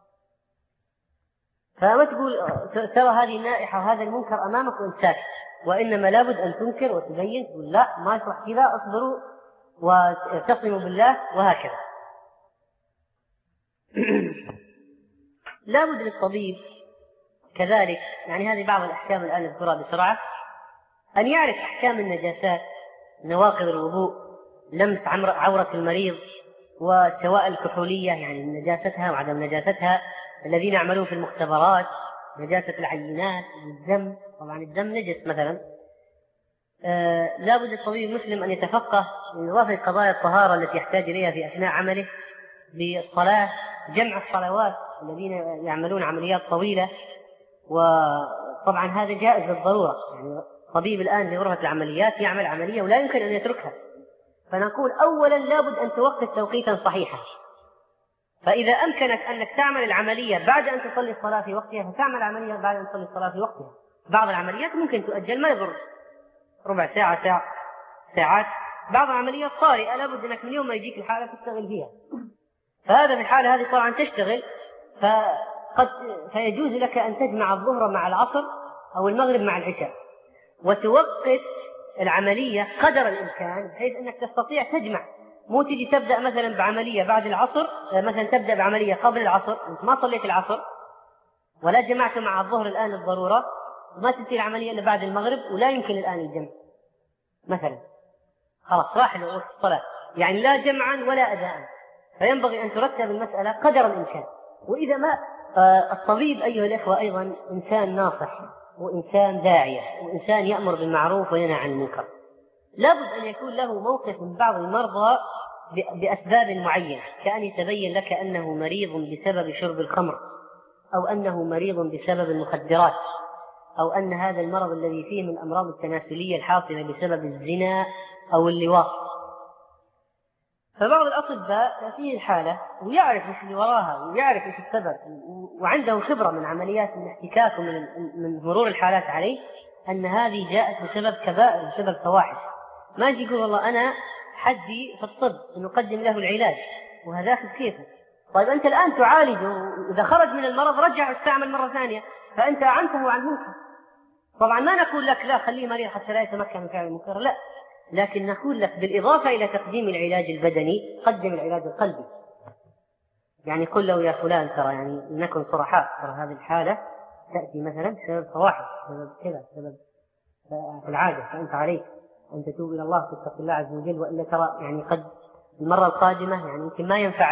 فما تقول ترى هذه النائحة وهذا المنكر أمامك وأنت ساكت، وإنما لابد أن تنكر وتبين، تقول لا ما يصلح كذا، اصبروا واعتصموا بالله، وهكذا. لابد للطبيب كذلك، يعني هذه بعض الأحكام الآن نذكرها بسرعة، أن يعرف أحكام النجاسات، نواقض الوضوء، لمس عورة المريض، والسوائل الكحولية يعني نجاستها وعدم نجاستها، الذين يعملون في المختبرات، نجاسة العينات، الدم، طبعا الدم نجس مثلا. لابد الطبيب المسلم أن يتفقه من إضافة قضايا الطهارة التي يحتاج إليها في أثناء عمله بالصلاة، جمع الصلوات الذين يعملون عمليات طويلة. وطبعا هذا جائز بالضرورة، يعني الطبيب الآن في غرفة العمليات يعمل عملية ولا يمكن أن يتركها، فنقول أولا لابد أن توقف توقيتا صحيحا. فإذا أمكنك أنك تعمل العملية بعد أن تصلي الصلاة في وقتها فتعمل العملية بعد أن تصلي الصلاة في وقتها. بعض العمليات ممكن تؤجل، ما يضر، ربع ساعة، ساعات. بعض العمليات طارئة لابد أنك من يوم ما يجيك الحالة تشتغل فيها، فهذا في الحالة هذه طبعا تشتغل، فيجوز لك أن تجمع الظهر مع العصر أو المغرب مع العشاء، وتوقف العملية قدر الإمكان بحيث أنك تستطيع تجمع. مو تجي تبدأ مثلا بعملية بعد العصر، مثلا تبدأ بعملية قبل العصر، أنت ما صليت العصر ولا جمعت مع الظهر الآن الضرورة، وما تنتهي العملية إلا بعد المغرب، ولا يمكن الآن الجمع مثلا، خلاص راح وقت الصلاة، يعني لا جمعا ولا أداء. فينبغي أن ترتب المسألة قدر الإمكان. وإذا ما الطبيب أيها الأخوة أيضا إنسان ناصح، وإنسان داعية، وإنسان يأمر بالمعروف وينهى عن المنكر. لابد أن يكون له موقف من بعض المرضى بأسباب معينة، كأن يتبين لك أنه مريض بسبب شرب الخمر، أو أنه مريض بسبب المخدرات، أو أن هذا المرض الذي فيه من الأمراض التناسلية الحاصلة بسبب الزنا أو اللواط. فبعض الأطباء فيه الحالة ويعرف إيش اللي وراها ويعرف إيش السبب، وعنده خبرة من عمليات الاحتكاك ومن مرور الحالات عليه، أن هذه جاءت بسبب كبائر، بسبب فواحش. ما يجي يقول والله أنا حدي في الطب أن نقدم له العلاج وهذاك كيفه. طيب أنت الآن تعالجه، وإذا خرج من المرض رجع استعمل مرة ثانية، فأنت أعنته عن المنكر. طبعا ما نقول لك لا خليه مريض حتى لا يتمكن من فعل المنكر، لا، لكن نقول لك بالإضافة إلى تقديم العلاج البدني قدم العلاج القلبي. يعني قل له يا فلان ترى، يعني نكن صرحاء، ترى هذه الحالة تأتي مثلا بسبب فواحش، بسبب كذا، بسبب في العادة، فأنت عليك أن تتوب إلى الله وتتقي الله عز وجل، وإلا ترى يعني قد المرة القادمة يعني يمكن ما ينفع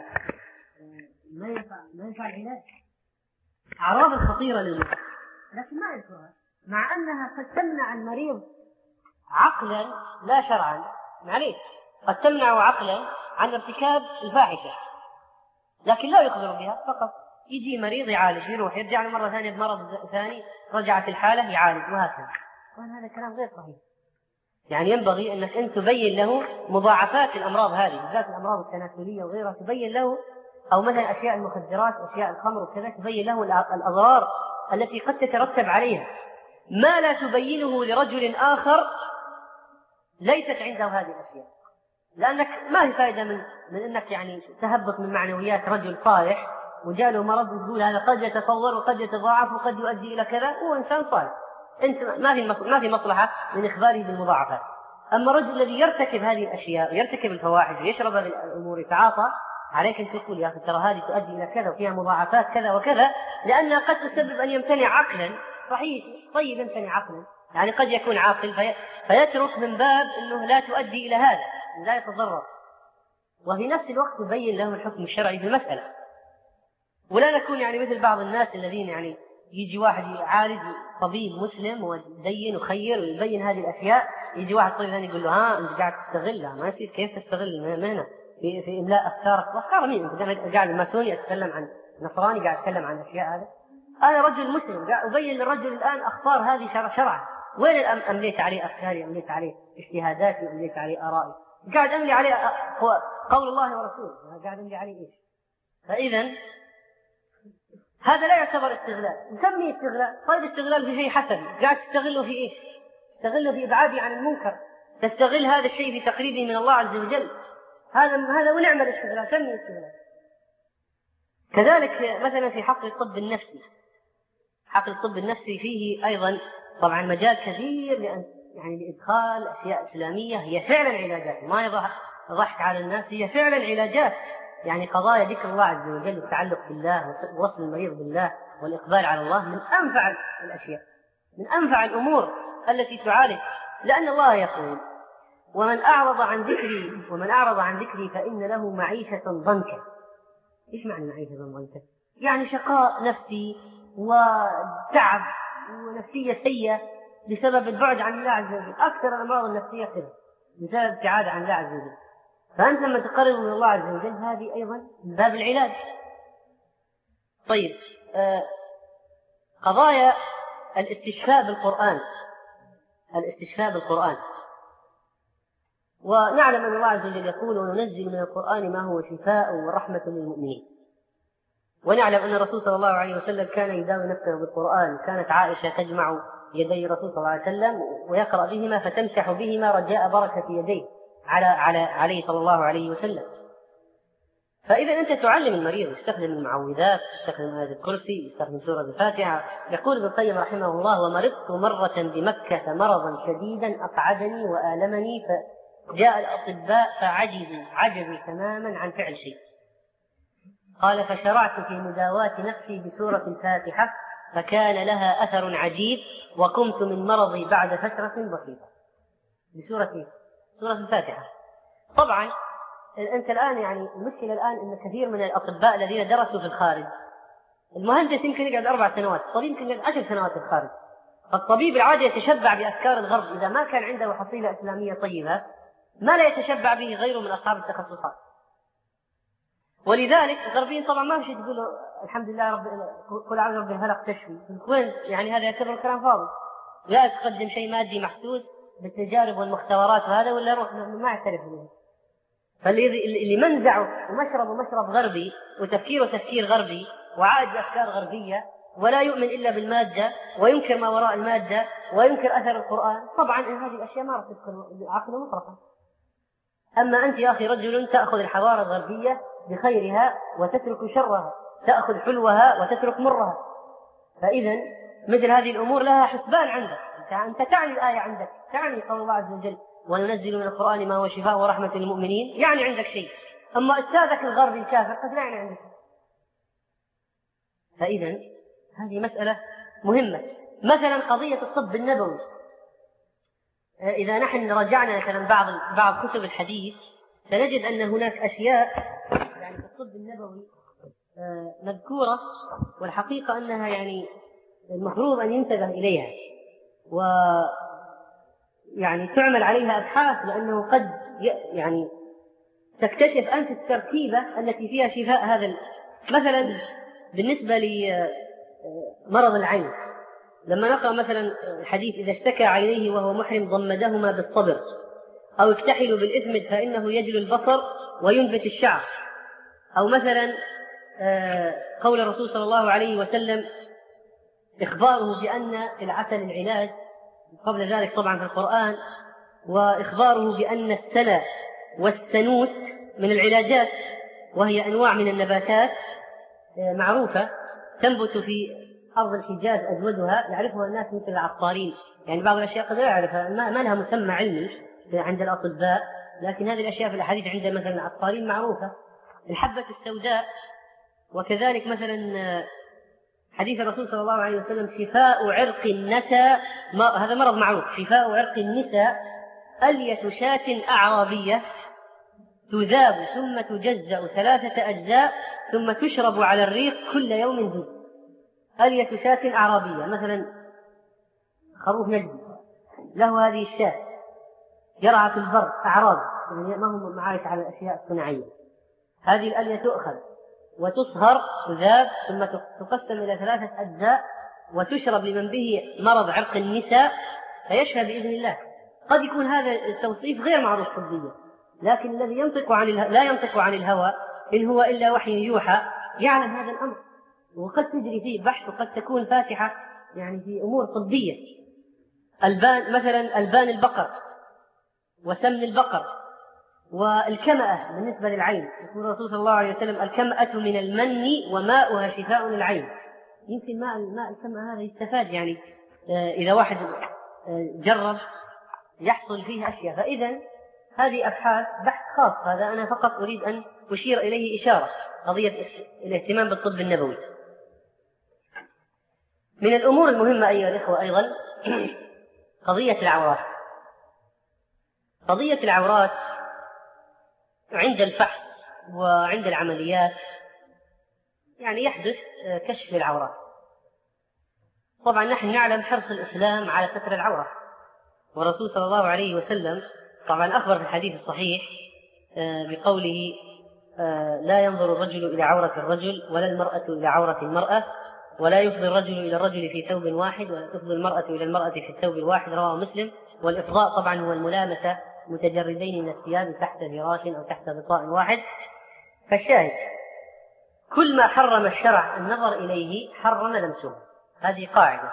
العلاج. أعراض خطيرة للمرض لكن ما ينفعها، مع أنها قد تمنع المريض عقلا لا شرعا، معليش قد تمنع عقلا عن ارتكاب الفاحشة، لكن لا يخبر بها، فقط يجي مريض يعالج، يروح يرجع له مرة ثانية بمرض ثاني، رجعت الحالة يعالج، وهكذا. هذا كلام غير صحيح. يعني ينبغي أنك أن تبين له مضاعفات الأمراض هذه، بالذات الأمراض التناسلية وغيرها، تبين له، أو مثلا أشياء المخدرات، أشياء الخمر وكذا، تبين له الأضرار التي قد تترتب عليها، ما لا تبينه لرجل آخر ليست عنده هذه الأشياء. لأنك ما هي فائدة من أنك يعني تهبط من معنويات رجل صالح وجاله مرض وتقول هذا قد يتطور وقد يتضاعف وقد يؤدي إلى كذا، هو إنسان صالح، أنت ما في مصلحة من إخباره بالمضاعفات. أما الرجل الذي يرتكب هذه الأشياء ويرتكب الفواحش ويشرب هذه الأمور يتعاطى، عليك أن تقول يا أخي ترى هذه تؤدي إلى كذا وفيها مضاعفات كذا وكذا، لأنها قد تسبب أن يمتنع عقلا. صحيح، طيب يمتنع عقلا، يعني قد يكون عاقل فيترك من باب أنه لا تؤدي إلى هذا، لا يتضرر، وفي نفس الوقت تبين له الحكم الشرعي في المسألة. ولا نكون يعني مثل بعض الناس الذين يعني يجي واحد يعالج طبيب مسلم ودين وخير ويبين هذه الأشياء، يجي واحد طبيب ثاني يقول له ها أنت قاعد تستغلها، ما يصير، كيف تستغل المهنة في إملاء أفكارك؟ وأفكار مين؟ أنت قاعد ماسوني أتكلم عن نصراني، قاعد أتكلم عن الأشياء هذا. أنا رجل مسلم قاعد أبين للرجل الآن أخطار هذه شرعا، وين أمليت عليه أفكاري، أمليت عليه اجتهاداتي، أمليت عليه آرائي، قاعد أملي عليه قول الله ورسوله، قاعد أملي عليه إيش؟ فإذا هذا لا يعتبر استغلال، نسميه استغلال. طيب استغلال في شيء حسن، قاعد تستغله في إيش؟ تستغله في إبعادي عن المنكر، تستغل هذا الشيء في تقريبه من الله عز وجل، هذا ونعم الاستغلال، سميه استغلال. كذلك مثلا في حقل الطب النفسي، حقل الطب النفسي فيه أيضا طبعا مجال كثير يعني لإدخال أشياء إسلامية هي فعلا علاجات، ما يضحك على الناس، هي فعلا علاجات، يعني قضايا ذكر الله عز وجل والتعلق بالله ووصل المريض بالله والإقبال على الله من أنفع الأشياء، من أنفع الأمور التي تعالج. لأن الله يقول ومن أعرض عن ذكري فإن له معيشة ضنكا. إيش معنى معيشة ضنكا؟ يعني شقاء نفسي وتعب ونفسية سيئة بسبب البعد عن الله عز وجل. أكثر الأمراض النفسية كذا بسبب ابتعاد عن الله عز وجل. فأنت لما تقرب من الله عز وجل هذه أيضا من باب العلاج. طيب قضايا الاستشفاء بالقرآن، ونعلم أن الله عز وجل يقول وننزل من القرآن ما هو شفاء ورحمة للمؤمنين، ونعلم أن الرسول صلى الله عليه وسلم كان يداوي نفسه بالقرآن، كانت عائشة تجمع يدي الرسول صلى الله عليه وسلم ويقرأ بهما فتمسح بهما رجاء بركة يديه عليه صلى الله عليه وسلم. فإذا أنت تعلم المريض يستخدم المعوذات، يستخدم آية الكرسي، يستخدم سورة الفاتحة. يقول ابن القيم رحمه الله ومرضت مرة بمكة مرضا شديدا أقعدني وآلمني، فجاء الأطباء عجزوا تماما عن فعل شيء. قال فشرعت في مداواة نفسي بسورة الفاتحة فكان لها أثر عجيب، وقمت من مرضي بعد فترة بسيطة سورة الفاتحة. طبعا أنت الآن يعني المشكلة الآن أن كثير من الأطباء الذين درسوا في الخارج، المهندس يمكن يقعد 4 سنوات، الطبيب يمكن يقعد 10 سنوات في الخارج. فالطبيب العادي يتشبع بأفكار الغرب، إذا ما كان عنده حصيلة إسلامية طيبة ما لا يتشبع به غيره من أصحاب التخصصات. ولذلك الغربيين طبعا ما مشي تقول الحمد لله كل عام رب الفلق تشفي، وين يعني هذا يعتبر كلام فاضي. لا تقدم شيء مادي محسوس بالتجارب والمختبرات وهذا، ولا روح ما يعترف به. فاللي منزعه ومشرب غربي وتفكيره تفكير غربي وعائد بأفكار غربية ولا يؤمن إلا بالمادة وينكر ما وراء المادة وينكر أثر القرآن، طبعا هذه الأشياء ما راح تدخل عقله مطلقا. أما أنت يا أخي رجل تأخذ الحضارة الغربية بخيرها وتترك شرها، تأخذ حلوها وتترك مرها. فإذا مثل هذه الأمور لها حسبان عندك، أنت تعني الآية عندك، تعني قول الله عز وجل وننزل من القرآن ما هو شفاء ورحمة للمؤمنين، يعني عندك شيء. أما أستاذك الغربي الكافر قد لا يعني عندك شيء. فإذا هذه مسألة مهمة. مثلا قضية الطب النبوي، إذا نحن رجعنا مثلا بعض كتب الحديث سنجد أن هناك أشياء يعني في الطب النبوي مذكورة، والحقيقة أنها يعني المفروض أن ينتبه إليها ويعني تعمل عليها أبحاث، لأنه قد يعني تكتشف أنت التركيبة التي فيها شفاء هذا. مثلا بالنسبة لمرض العين، لما نقرأ مثلا الحديث إذا اشتكى عينيه وهو محرم ضمدهما بالصبر، أو اكتحلوا بالإثمد فإنه يجلو البصر وينبت الشعر، أو مثلا قول الرسول صلى الله عليه وسلم إخباره بأن في العسل العلاج، قبل ذلك طبعا في القرآن، وإخباره بأن السلى والسنوت من العلاجات، وهي أنواع من النباتات معروفة تنبت في أرض الحجاز أجودها يعرفها الناس مثل العطارين، يعني بعض الأشياء قد لا يعرفها، ما لها مسمى علمي عند الأطباء، لكن هذه الأشياء في الحديث عند مثلا العطارين معروفة. الحبة السوداء، وكذلك مثلا حديث الرسول صلى الله عليه وسلم شفاء عرق النساء، هذا مرض معروف، شفاء عرق النساء ألية شاة أعرابية تذاب ثم تجزأ 3 أجزاء ثم تشرب على الريق كل يوم جزء. ألية شاة أعرابية، مثلا خروف نجدي له هذه الشاة يرعى في البر أعراب، يعني ما هم معايش على الأشياء الصناعية، هذه الألية تؤخذ وتصهر تذاب ثم تقسم إلى 3 أجزاء وتشرب لمن به مرض عرق النساء فيشفى بإذن الله. قد يكون هذا التوصيف غير معروف طبيا، لكن الذي لا ينطق عن الهوى إن هو إلا وحي يوحى يعلم هذا الأمر، وقد تجري فيه بحث وقد تكون فاتحة يعني في أمور طبية. مثلا ألبان البقر وسمن البقر والكمأة بالنسبة للعين، يقول الرسول صلى الله عليه وسلم الكمأة من المن وماؤها شفاء للعين. يمكن ماء الكمأة هذا يستفاد، يعني إذا واحد جرب يحصل فيه أشياء. فإذا هذه أبحاث بحث خاص، هذا أنا فقط أريد أن أشير إليه إشارة، قضية الاهتمام بالطب النبوي. من الأمور المهمة أيها الإخوة أيضا قضية العورات. قضية العورات عند الفحص وعند العمليات يعني يحدث كشف للعورات. طبعا نحن نعلم حرص الإسلام على ستر العورة، والرسول صلى الله عليه وسلم طبعا أخبر في الحديث الصحيح بقوله لا ينظر الرجل إلى عورة الرجل ولا المرأة إلى عورة المرأة، ولا يفضي الرجل إلى الرجل في ثوب واحد ولا تفضي المرأة إلى المرأة في الثوب الواحد، رواه مسلم. والإفضاء طبعا هو الملامسة متجردين من الثياب تحت فراش أو تحت غطاء واحد. فالشاهد كل ما حرم الشرع النظر إليه حرم لمسه، هذه قاعدة.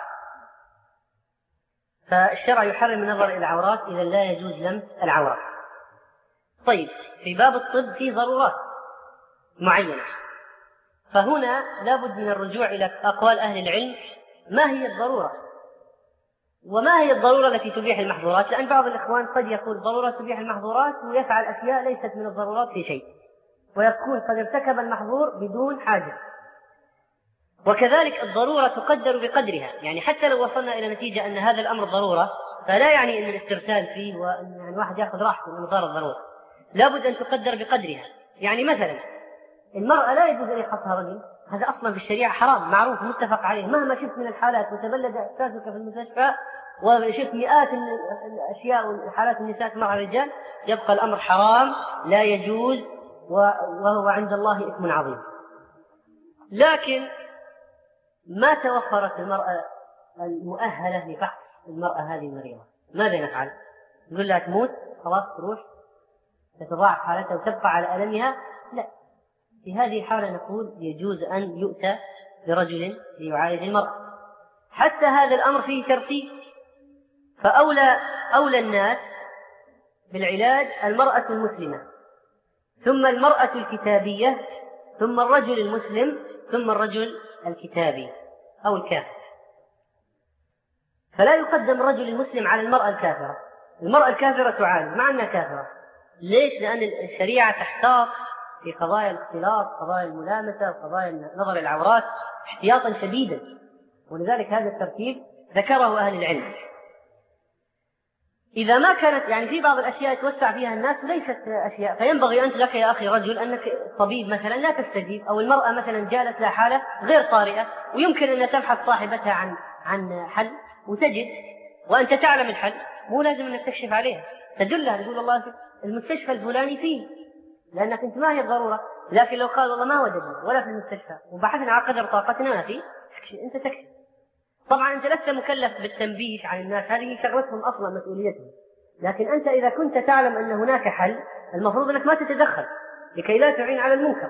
فالشرع يحرم النظر إلى العورات إذا لا يجوز لمس العورة. طيب في باب الطب في ضرورات معينة، فهنا لابد من الرجوع إلى أقوال أهل العلم ما هي الضرورة وما هي الضرورة التي تبيح المحظورات، لأن بعض الإخوان قد يقول ضرورة تبيح المحظورات ويفعل أشياء ليست من الضرورات في شيء، ويكون قد ارتكب المحظور بدون حاجة. وكذلك الضرورة تقدر بقدرها، يعني حتى لو وصلنا إلى نتيجة أن هذا الأمر ضرورة فلا يعني أن الاسترسال فيه وأن يعني واحد يأخذ راحته من صار الضرورة، لابد أن تقدر بقدرها. يعني مثلا المرأة لا يجوز أن يخصها رجل، هذا أصلا في الشريعة حرام معروف متفق عليه، مهما شفت من الحالات وتبلد إحساسك في المستشفى وشفت مئات الأشياء والحالات النساء مع الرجال، يبقى الأمر حرام لا يجوز وهو عند الله إثم عظيم. لكن ما توفرت المرأة المؤهلة لفحص المرأة هذه المريضة، ماذا نفعل؟ نقول لها تموت خلاص تروح تتضاعف حالتها وتبقى على ألمها؟ لا، في هذه الحالة نقول يجوز أن يؤتى برجل ليعالج المرأة. حتى هذا الأمر فيه ترتيب، فأولى الناس بالعلاج المرأة المسلمة، ثم المرأة الكتابية، ثم الرجل المسلم، ثم الرجل الكتابي أو الكافر. فلا يقدم الرجل المسلم على المرأة الكافرة. المرأة الكافرة تعالج مع أنها كافرة. ليش؟ لأن الشريعة تحتاط في قضايا الاختلاط، قضايا الملامسة، قضايا نظر العورات احتياطا شديدا، ولذلك هذا الترتيب ذكره أهل العلم. إذا ما كانت يعني في بعض الأشياء يتوسع فيها الناس وليست أشياء، فينبغي أنت لك يا أخي رجل أنك طبيب مثلا لا تستجيب، أو المرأة مثلا جالت لها حالة غير طارئة ويمكن أن تبحث صاحبتها عن حل وتجد، وأنت تعلم الحل، مو لازم أنك تكشف عليها، تدلها تقول والله المستشفى الفلاني فيه، لأنك أنت ما هي الضرورة. لكن لو قال والله ما وجدنا ولا في المستشفى وبحثنا على قدر طاقتنا ما فيه، أنت تكشف. طبعا أنت لست مكلف بالتنبيه عن الناس، هذه شغلتهم أصلا، مسؤوليتهم. لكن أنت إذا كنت تعلم أن هناك حل المفروض أنك ما تتدخل لكي لا تعين على المنكر.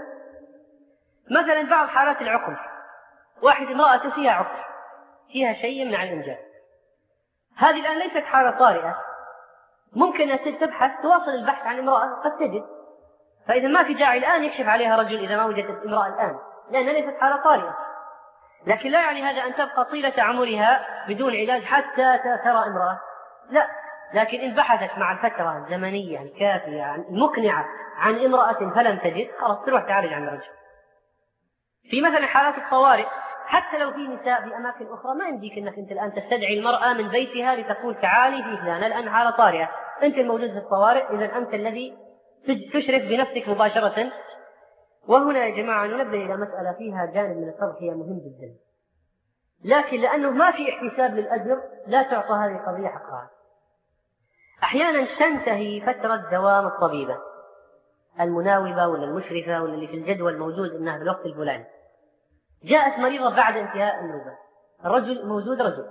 مثلا بعض حالات العقم، واحد امرأة فيها عقم، فيها شيء يمنع الإنجاب، هذه الآن ليست حالة طارئة، ممكن أن تبحث، تواصل البحث عن امرأة قد تجد، فإذا ما في داعي الآن يكشف عليها رجل إذا ما وجدت امرأة الآن، لأنها ليست حالة طارئة. لكن لا يعني هذا أن تبقى طيلة عمرها بدون علاج حتى ترى امرأة، لا. لكن إن بحثت مع الفترة الزمنية الكافية المقنعة عن امرأة فلم تجد، خلاص تروح تعالج عن الرجل. في مثلا حالات الطوارئ، حتى لو في نساء في أماكن أخرى، ما يمديك أنك أنت الآن تستدعي المرأة من بيتها لتقول تعالي في فلانة الآن حالة طارئة، أنت الموجود في الطوارئ، إذا أنت الذي تشرف بنفسك مباشرة. وهنا يا جماعة ننبه إلى مسألة فيها جانب من التضحية مهم جدا، لكن لأنه ما في احتساب للأجر لا تعطى هذه القضية حقها. أحيانا تنتهي فترة دوام الطبيبة المناوبة ولا المشرفة ولا اللي في الجدول الموجود إنها في الوقت الفلاني، جاءت مريضة بعد انتهاء النوبة، الرجل موجود، رجل،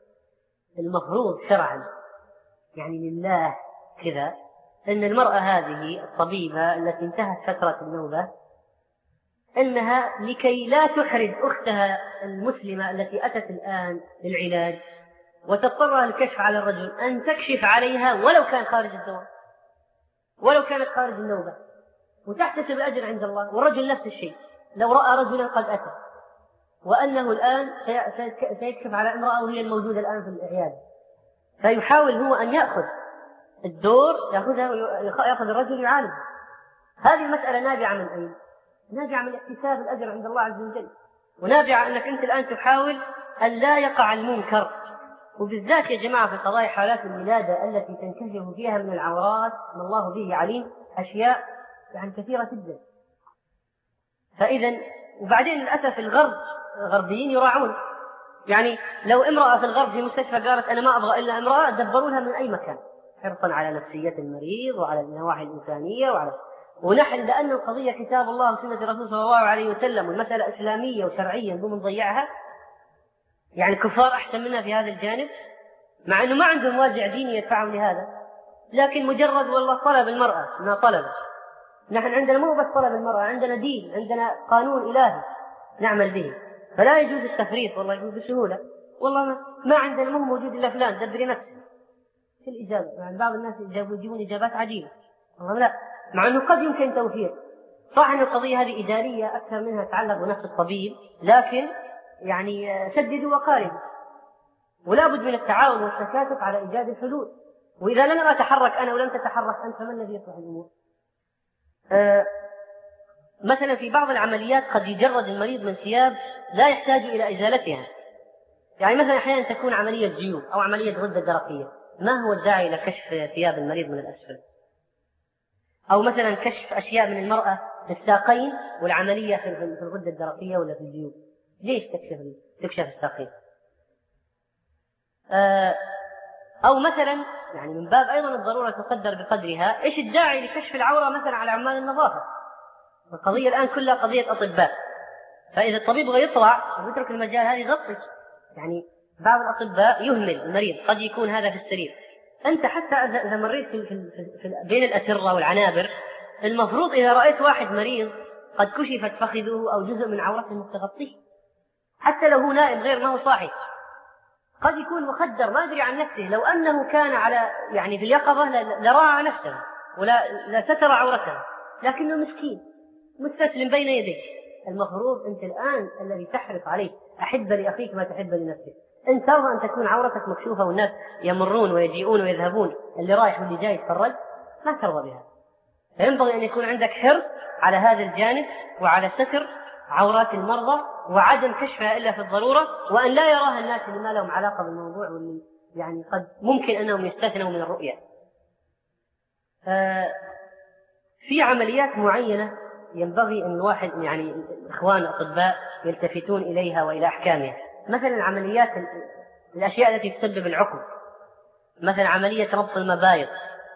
المفروض شرعا يعني لله كذا أن المرأة هذه الطبيبة التي انتهت فترة النوبة أنها لكي لا تحرج أختها المسلمة التي أتت الآن للعلاج وتضطر الكشف على الرجل أن تكشف عليها ولو كان خارج الدوام، ولو كانت خارج النوبة، وتحتسب الأجر عند الله. والرجل نفس الشيء، لو رأى رجلا قد أتى وأنه الآن سيكشف على امرأة وهي الموجودة الآن في العيادة، فيحاول هو أن يأخذ الدور، يأخذ الرجل يعالج. هذه المسألة نابعة من أين؟ نابعة من اكتساب الأجر عند الله عز وجل، ونابعة أنك أنت الآن تحاول أن لا يقع المنكر. وبالذات يا جماعة في قضايا حالات الولادة التي تنكشف فيها من العورات ما الله به عليم أشياء يعني كثيرة جدا. فإذا وبعدين للأسف الغربيين يراعون، يعني لو امرأة في الغرب في مستشفى قالت أنا ما أبغى إلا امرأة، دبروا لها من أي مكان حرصا على نفسية المريض وعلى النواحي الإنسانية ونحن لأن القضية كتاب الله وسنة الرسول صلى الله عليه وسلم والمسألة إسلامية وشرعية نقوم نضيعها. يعني الكفار أحسن منا في هذا الجانب، مع أنه ما عندهم وازع ديني يدفعهم لهذا، لكن مجرد والله طلب المرأة ما طلب. نحن عندنا مو بس طلب المرأة، عندنا دين، عندنا قانون إلهي نعمل به، فلا يجوز التفريط. والله يجوز بسهولة، والله ما عندنا مو موجود إلا فلان، دبري نفسك في الإجابة. يعني بعض الناس يجيبون إجابات عجيبة، والله لا، مع أنه قد يمكن توفير. صح أن القضية هذه إدارية أكثر منها تتعلق بنفس الطبيب، لكن يعني سددوا وقاربوا، ولا بد من التعاون والتكاتف على إيجاد الحلول. وإذا لم أتحرك أنا ولم تتحرك أنت، فمن الذي يصلح الأمور؟ مثلا في بعض العمليات قد يجرد المريض من ثياب لا يحتاج إلى إزالتها، يعني مثلا أحيانا تكون عملية جيوب أو عملية غدة درقية، ما هو الداعي إلى كشف ثياب المريض من الأسفل؟ أو مثلا كشف أشياء من المرأة في الساقين والعملية في الغدة الدرقية ولا في الجيوب، ليش تكشف الساقين؟ أو مثلا يعني من باب أيضا الضرورة تقدر بقدرها، إيش الداعي لكشف العورة مثلا على عمال النظافة؟ القضية الآن كلها قضية أطباء، فإذا الطبيب يبغى يطلع ويترك المجال هذا يغطي. يعني بعض الأطباء يهمل المريض، قد يكون هذا في السرير. أنت حتى إذا مريت بين الأسرة والعنابر، المفروض إذا رأيت واحد مريض قد كشفت فخذه أو جزء من عورته تغطيه، حتى لو هو نائم غير ما هو صاحي، قد يكون مخدر ما يدري عن نفسه. لو أنه كان على يعني في اليقظة لراعى نفسه ولا ستر عورته، لكنه مسكين مستسلم بين يديه. المفروض أنت الآن الذي تحرص عليه أحب لأخيك ما تحب لنفسك. أنت ترضى أن تكون عورتك مكشوفة والناس يمرون ويجيئون ويذهبون، اللي رايح واللي جاي يتفرج؟ ما ترضى بها. فينبغي أن يكون عندك حرص على هذا الجانب وعلى ستر عورات المرضى وعدم كشفها إلا في الضرورة، وأن لا يراها الناس اللي ما لهم علاقة بالموضوع واللي يعني قد ممكن أنهم يستثنوا من الرؤية. في عمليات معينة ينبغي أن الواحد يعني الإخوان الأطباء يلتفتون إليها وإلى أحكامها، مثلا عمليات الأشياء التي تسبب العقم، مثلا عملية ربط المبايض.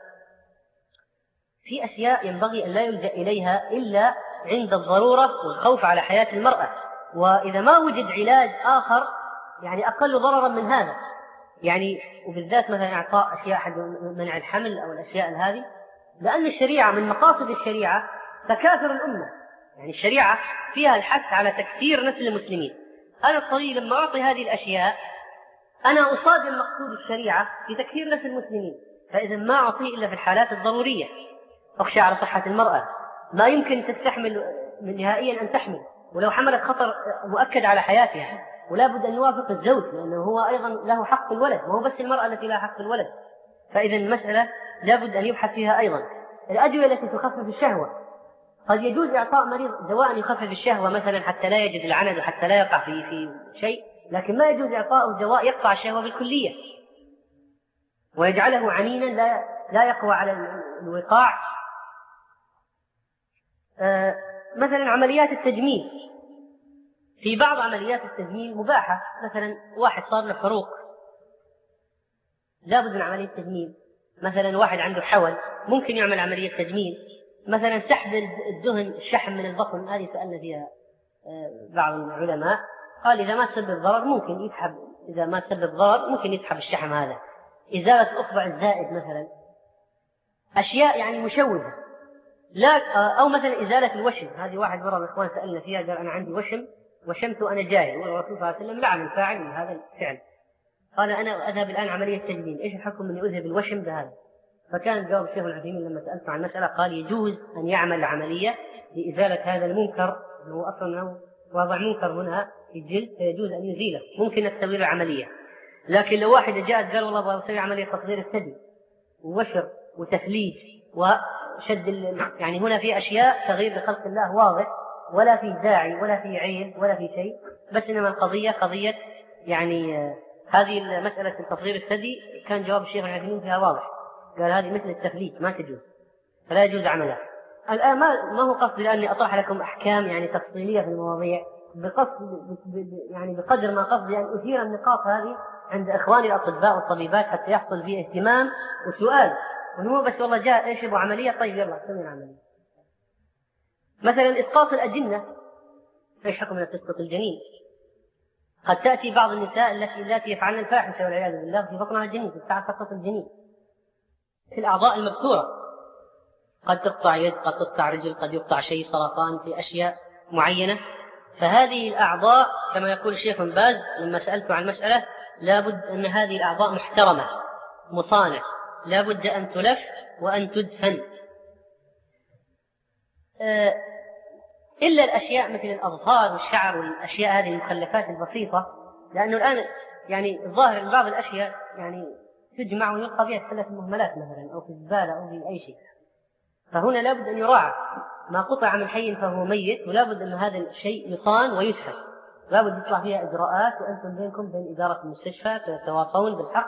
في أشياء ينبغي أن لا يلجأ إليها إلا عند الضرورة والخوف على حياة المرأة، وإذا ما وجد علاج آخر يعني أقل ضررا من هذا، يعني وبالذات مثلا إعطاء أشياء حق منع الحمل أو الأشياء هذه، لأن الشريعة من مقاصد الشريعة تكاثر الأمة، يعني الشريعة فيها الحث على تكثير نسل المسلمين. أنا الطريق لما أعطي هذه الأشياء أنا أصادم مقصود الشريعة في تكثير نسل المسلمين، فإذا ما أعطيه إلا في الحالات الضرورية. أخشى على صحة المرأة، ما يمكن تستحمل نهائيا أن تحمل، ولو حملت خطر مؤكد على حياتها، ولا بد أن يوافق الزوج لأنه هو أيضا له حق في الولد، ما هو بس المرأة التي لها حق في الولد. فإذا المسألة لا بد أن يبحث فيها أيضا. الأدوية التي تخفف الشهوة، قد يجوز إعطاء مريض دواء يخفف الشهوة مثلا حتى لا يجد العنز وحتى لا يقع في شيء، لكن ما يجوز إعطاء دواء يقطع الشهوة بالكلية ويجعله عنينا لا يقوى على الوقاع. مثلا عمليات التجميل، في بعض عمليات التجميل مباحة، مثلا واحد صار له حروق لا بد من عملية تجميل، مثلا واحد عنده حول ممكن يعمل عملية تجميل، مثلا سحب الدهن الشحم من البطن، هذه سألنا فيها بعض العلماء، قال إذا ما تسبب ضرر ممكن يسحب، إذا ما تسبب ضرر ممكن يسحب الشحم هذا. إزالة الأصبع الزائد مثلا، أشياء يعني مشوهة، لا أو مثلا إزالة الوشم، هذه واحد مرة من الإخوان سألنا فيها، قال أنا عندي وشم وشمت وأنا جاهل، والرسول صلى الله عليه وسلم لعن الفاعل من هذا الفعل، قال أنا أذهب الآن عملية تجميل، إيش الحكم من أذهب الوشم ده هذا؟ فكان جواب الشيخ العثيمين لما سألته عن المسألة قال يجوز أن يعمل عملية لإزالة هذا المنكر، هو أصلا وضع منكر هنا في الجلد فيجوز أن يزيله، ممكن التغيير العملية. لكن لو واحد جاء قال والله أبغى أسوي عملية تصغير الثدي ووشر وتثليج وشد يعني هنا في أشياء تغيير بخلق الله واضح، ولا في داعي ولا في عيب ولا في شيء، بس إنما القضية قضية يعني هذه مسألة تصغير الثدي كان جواب الشيخ العثيمين فيها واضح، قال هذه مثل التثليج ما تجوز، فلا يجوز عملها. الآن ما هو قصدي لأني أطرح لكم أحكام يعني تفصيلية في المواضيع، يعني بقدر ما قصدي أن أثير النقاط هذه عند إخواني الأطباء والطبيبات حتى يحصل فيه اهتمام وسؤال، وهو بس والله جاء إيش يبغى عملية، طيب يلا سوي العملية. مثلا إسقاط الأجنة، إيش حكم أن تسقط الجنين؟ قد تأتي بعض النساء التي يفعلن الفاحشة والعياذ بالله في بطنها جنين، تدفع سقط الجنين. في الأعضاء المبتورة قد تقطع يد، قد تقطع رجل، قد يقطع شيء، سرطان، في أشياء معينة. فهذه الأعضاء كما يقول الشيخ بن باز لما سألته عن المسألة لابد أن هذه الأعضاء محترمة مصانع، لابد أن تلف وأن تدفن، إلا الأشياء مثل الأظفار والشعر والأشياء هذه المخلفات البسيطة، لأنه الآن يعني الظاهر أن بعض الأشياء يعني تجمع ويلقى فيها سلة المهملات مثلا أو في الزبالة أو في أي شيء، فهنا لابد أن يراعى ما قطع من حي فهو ميت، ولابد أن هذا الشيء يصان ويدفن، لابد يطلع فيها إجراءات، وأنتم بينكم بين إدارة المستشفى تتواصون بالحق،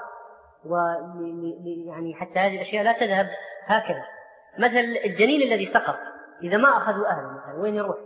يعني حتى هذه الأشياء لا تذهب هكذا. مثل الجنين الذي سقط إذا ما أخذوا أهله مثلا وين يروح؟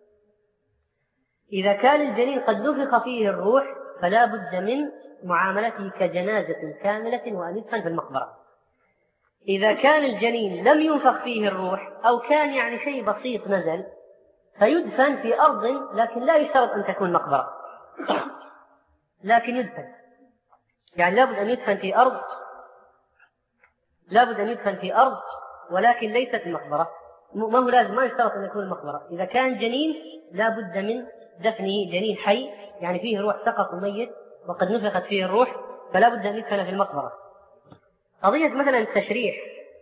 إذا كان الجنين قد نفخ فيه الروح فلا بد من معاملته كجنازة كاملة وأن يدفن في المقبرة. إذا كان الجنين لم ينفخ فيه الروح أو كان يعني شيء بسيط نزل فيدفن في أرض، لكن لا يشترط أن تكون مقبرة، لكن يدفن، يعني لابد أن يدفن في أرض، لابد أن يدفن في أرض ولكن ليست المقبرة، ما هو لازم ما يشترط أن يكون المقبرة. إذا كان جنين لابد من دفنه جنين حي يعني فيه روح سقط وميت وقد نفخت فيه الروح فلا بد أن يدفن في المقبرة. قضية مثلا التشريح،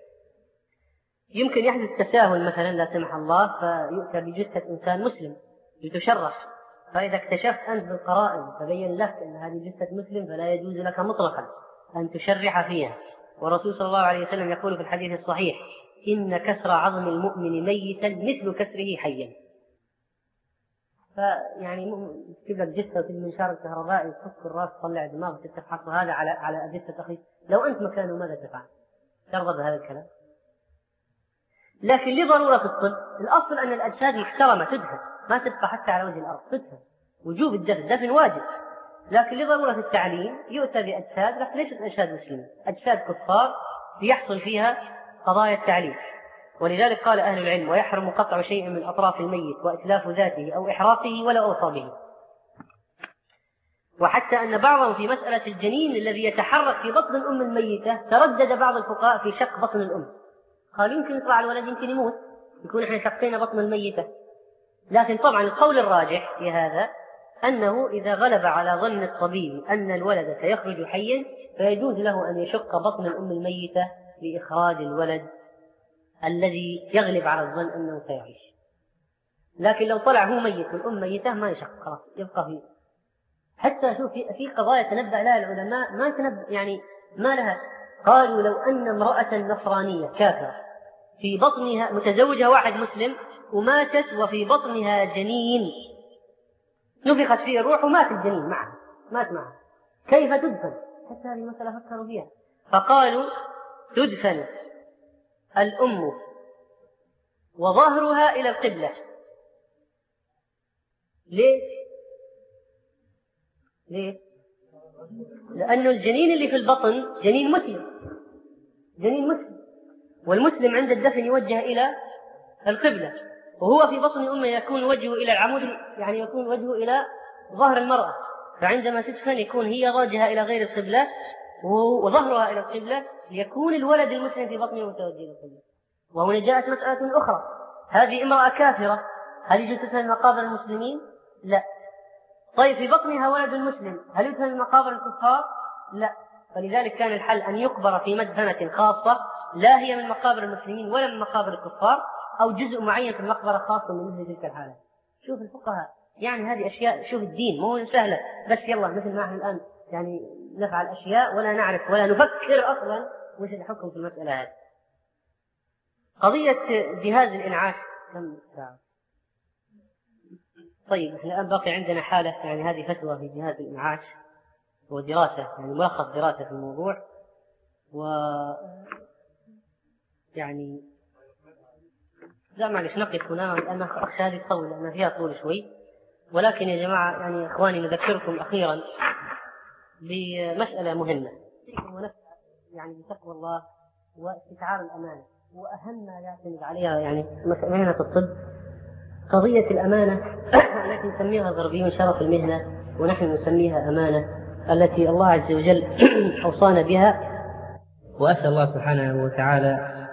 يمكن يحدث تساهل مثلا لا سمح الله فيؤتى بجثة إنسان مسلم لتشرح، فإذا اكتشفت أنت بالقرائن فبين لك أن هذه جثة مسلم فلا يجوز لك مطلقا أن تشرح فيها، والرسول صلى الله عليه وسلم يقول في الحديث الصحيح إن كسر عظم المؤمن ميتا مثل كسره حيا. فيعني تجيب لك جثة وتجيب منشار الكهربائي تفك الراس تطلع دماغ وتتفحص هذا على جثة أخي، لو أنت مكانه ماذا تفعل؟ ترضى بهذا الكلام؟ لكن لضرورة الطب الأصل أن الأجساد محترمة تدفن، ما تبقى حتى على وجه الأرض، تدفن، وجوب الدفن واجب، لكن لضرورة التعليم يؤتى بأجساد لكن ليست أجساد مسلمين، أجساد كفار ليحصل فيها قضايا التعليم. ولذلك قال أهل العلم ويحرم قطع شيء من أطراف الميت وإتلاف ذاته أو إحراقه ولا أوصى به. وحتى أن بعضهم في مسألة الجنين الذي يتحرك في بطن الأم الميتة تردد بعض الفقهاء في شق بطن الأم، قالوا يمكن يطلع الولد يمكن يموت، يكون احنا شقينا بطن الميتة. لكن طبعا القول الراجح في هذا أنه إذا غلب على ظن الطبيب أن الولد سيخرج حيا فيجوز له أن يشق بطن الأم الميتة لإخراج الولد الذي يغلب على الظن أنه سيعيش. لكن لو طلع هو ميت والأم ميتة ما يشق، خلاص يبقى فيه. حتى شوف في قضايا تنبأ لها العلماء ما تنبأ يعني ما لها. قالوا لو أن امرأة نصرانية كافرة في بطنها متزوجة واحد مسلم وماتت وفي بطنها جنين نفخت فيه الروح ومات الجنين معها، مات معها، كيف تدفن؟ حتى هذه مسألة فكروا فيها، فقالوا تدفن الأم وظهرها إلى القبلة. ليه؟ لأن الجنين اللي في البطن جنين مسلم، والمسلم عند الدفن يوجه إلى القبلة، وهو في بطن أمه يكون وجهه إلى العمود، يعني يكون وجهه إلى ظهر المرأة، فعندما تدفن يكون هي راجهة إلى غير القبلة وظهرها إلى القبلة ليكون الولد المسلم في بطنه متوجه إلى القبلة. وهنا جاءت مسألة أخرى، هذه امرأة كافرة هل يجوز تدفن مقابر المسلمين؟ لا. طيب في بطنها ولد مسلم هل يدفن مقابر الكفار؟ لا. فلذلك كان الحل أن يقبر في مدفنة خاصة لا هي من مقابر المسلمين ولا من مقابر الكفار، أو جزء معين في المقبرة خاصة من مثل تلك الحالة. شوف الفقهاء يعني هذه أشياء، شوف الدين مو سهلة بس يلا مثل ما احنا الآن يعني نفعل أشياء ولا نعرف ولا نفكر أصلا وش الحكم في المسألة هذه. قضية جهاز الإنعاش كم ساعة؟ طيب احنا الآن باقي عندنا حالة، يعني هذه فتوى في جهاز الإنعاش ودراسة، يعني ملخص دراسة في الموضوع، و يعني لا معلش نقف هنا لأن أخشى هذه تطول لأن فيها طول شوي. ولكن يا جماعة يعني إخواني نذكركم أخيرا بمسألة مهمة يعني بتقوى الله واستشعار الأمانة، وأهم ما يعتمد عليها يعني مهنة الطب قضية الأمانة التي نسميها الغربيون شرف المهنة ونحن نسميها أمانة، التي الله عز وجل أوصانا بها. وأسأل الله سبحانه وتعالى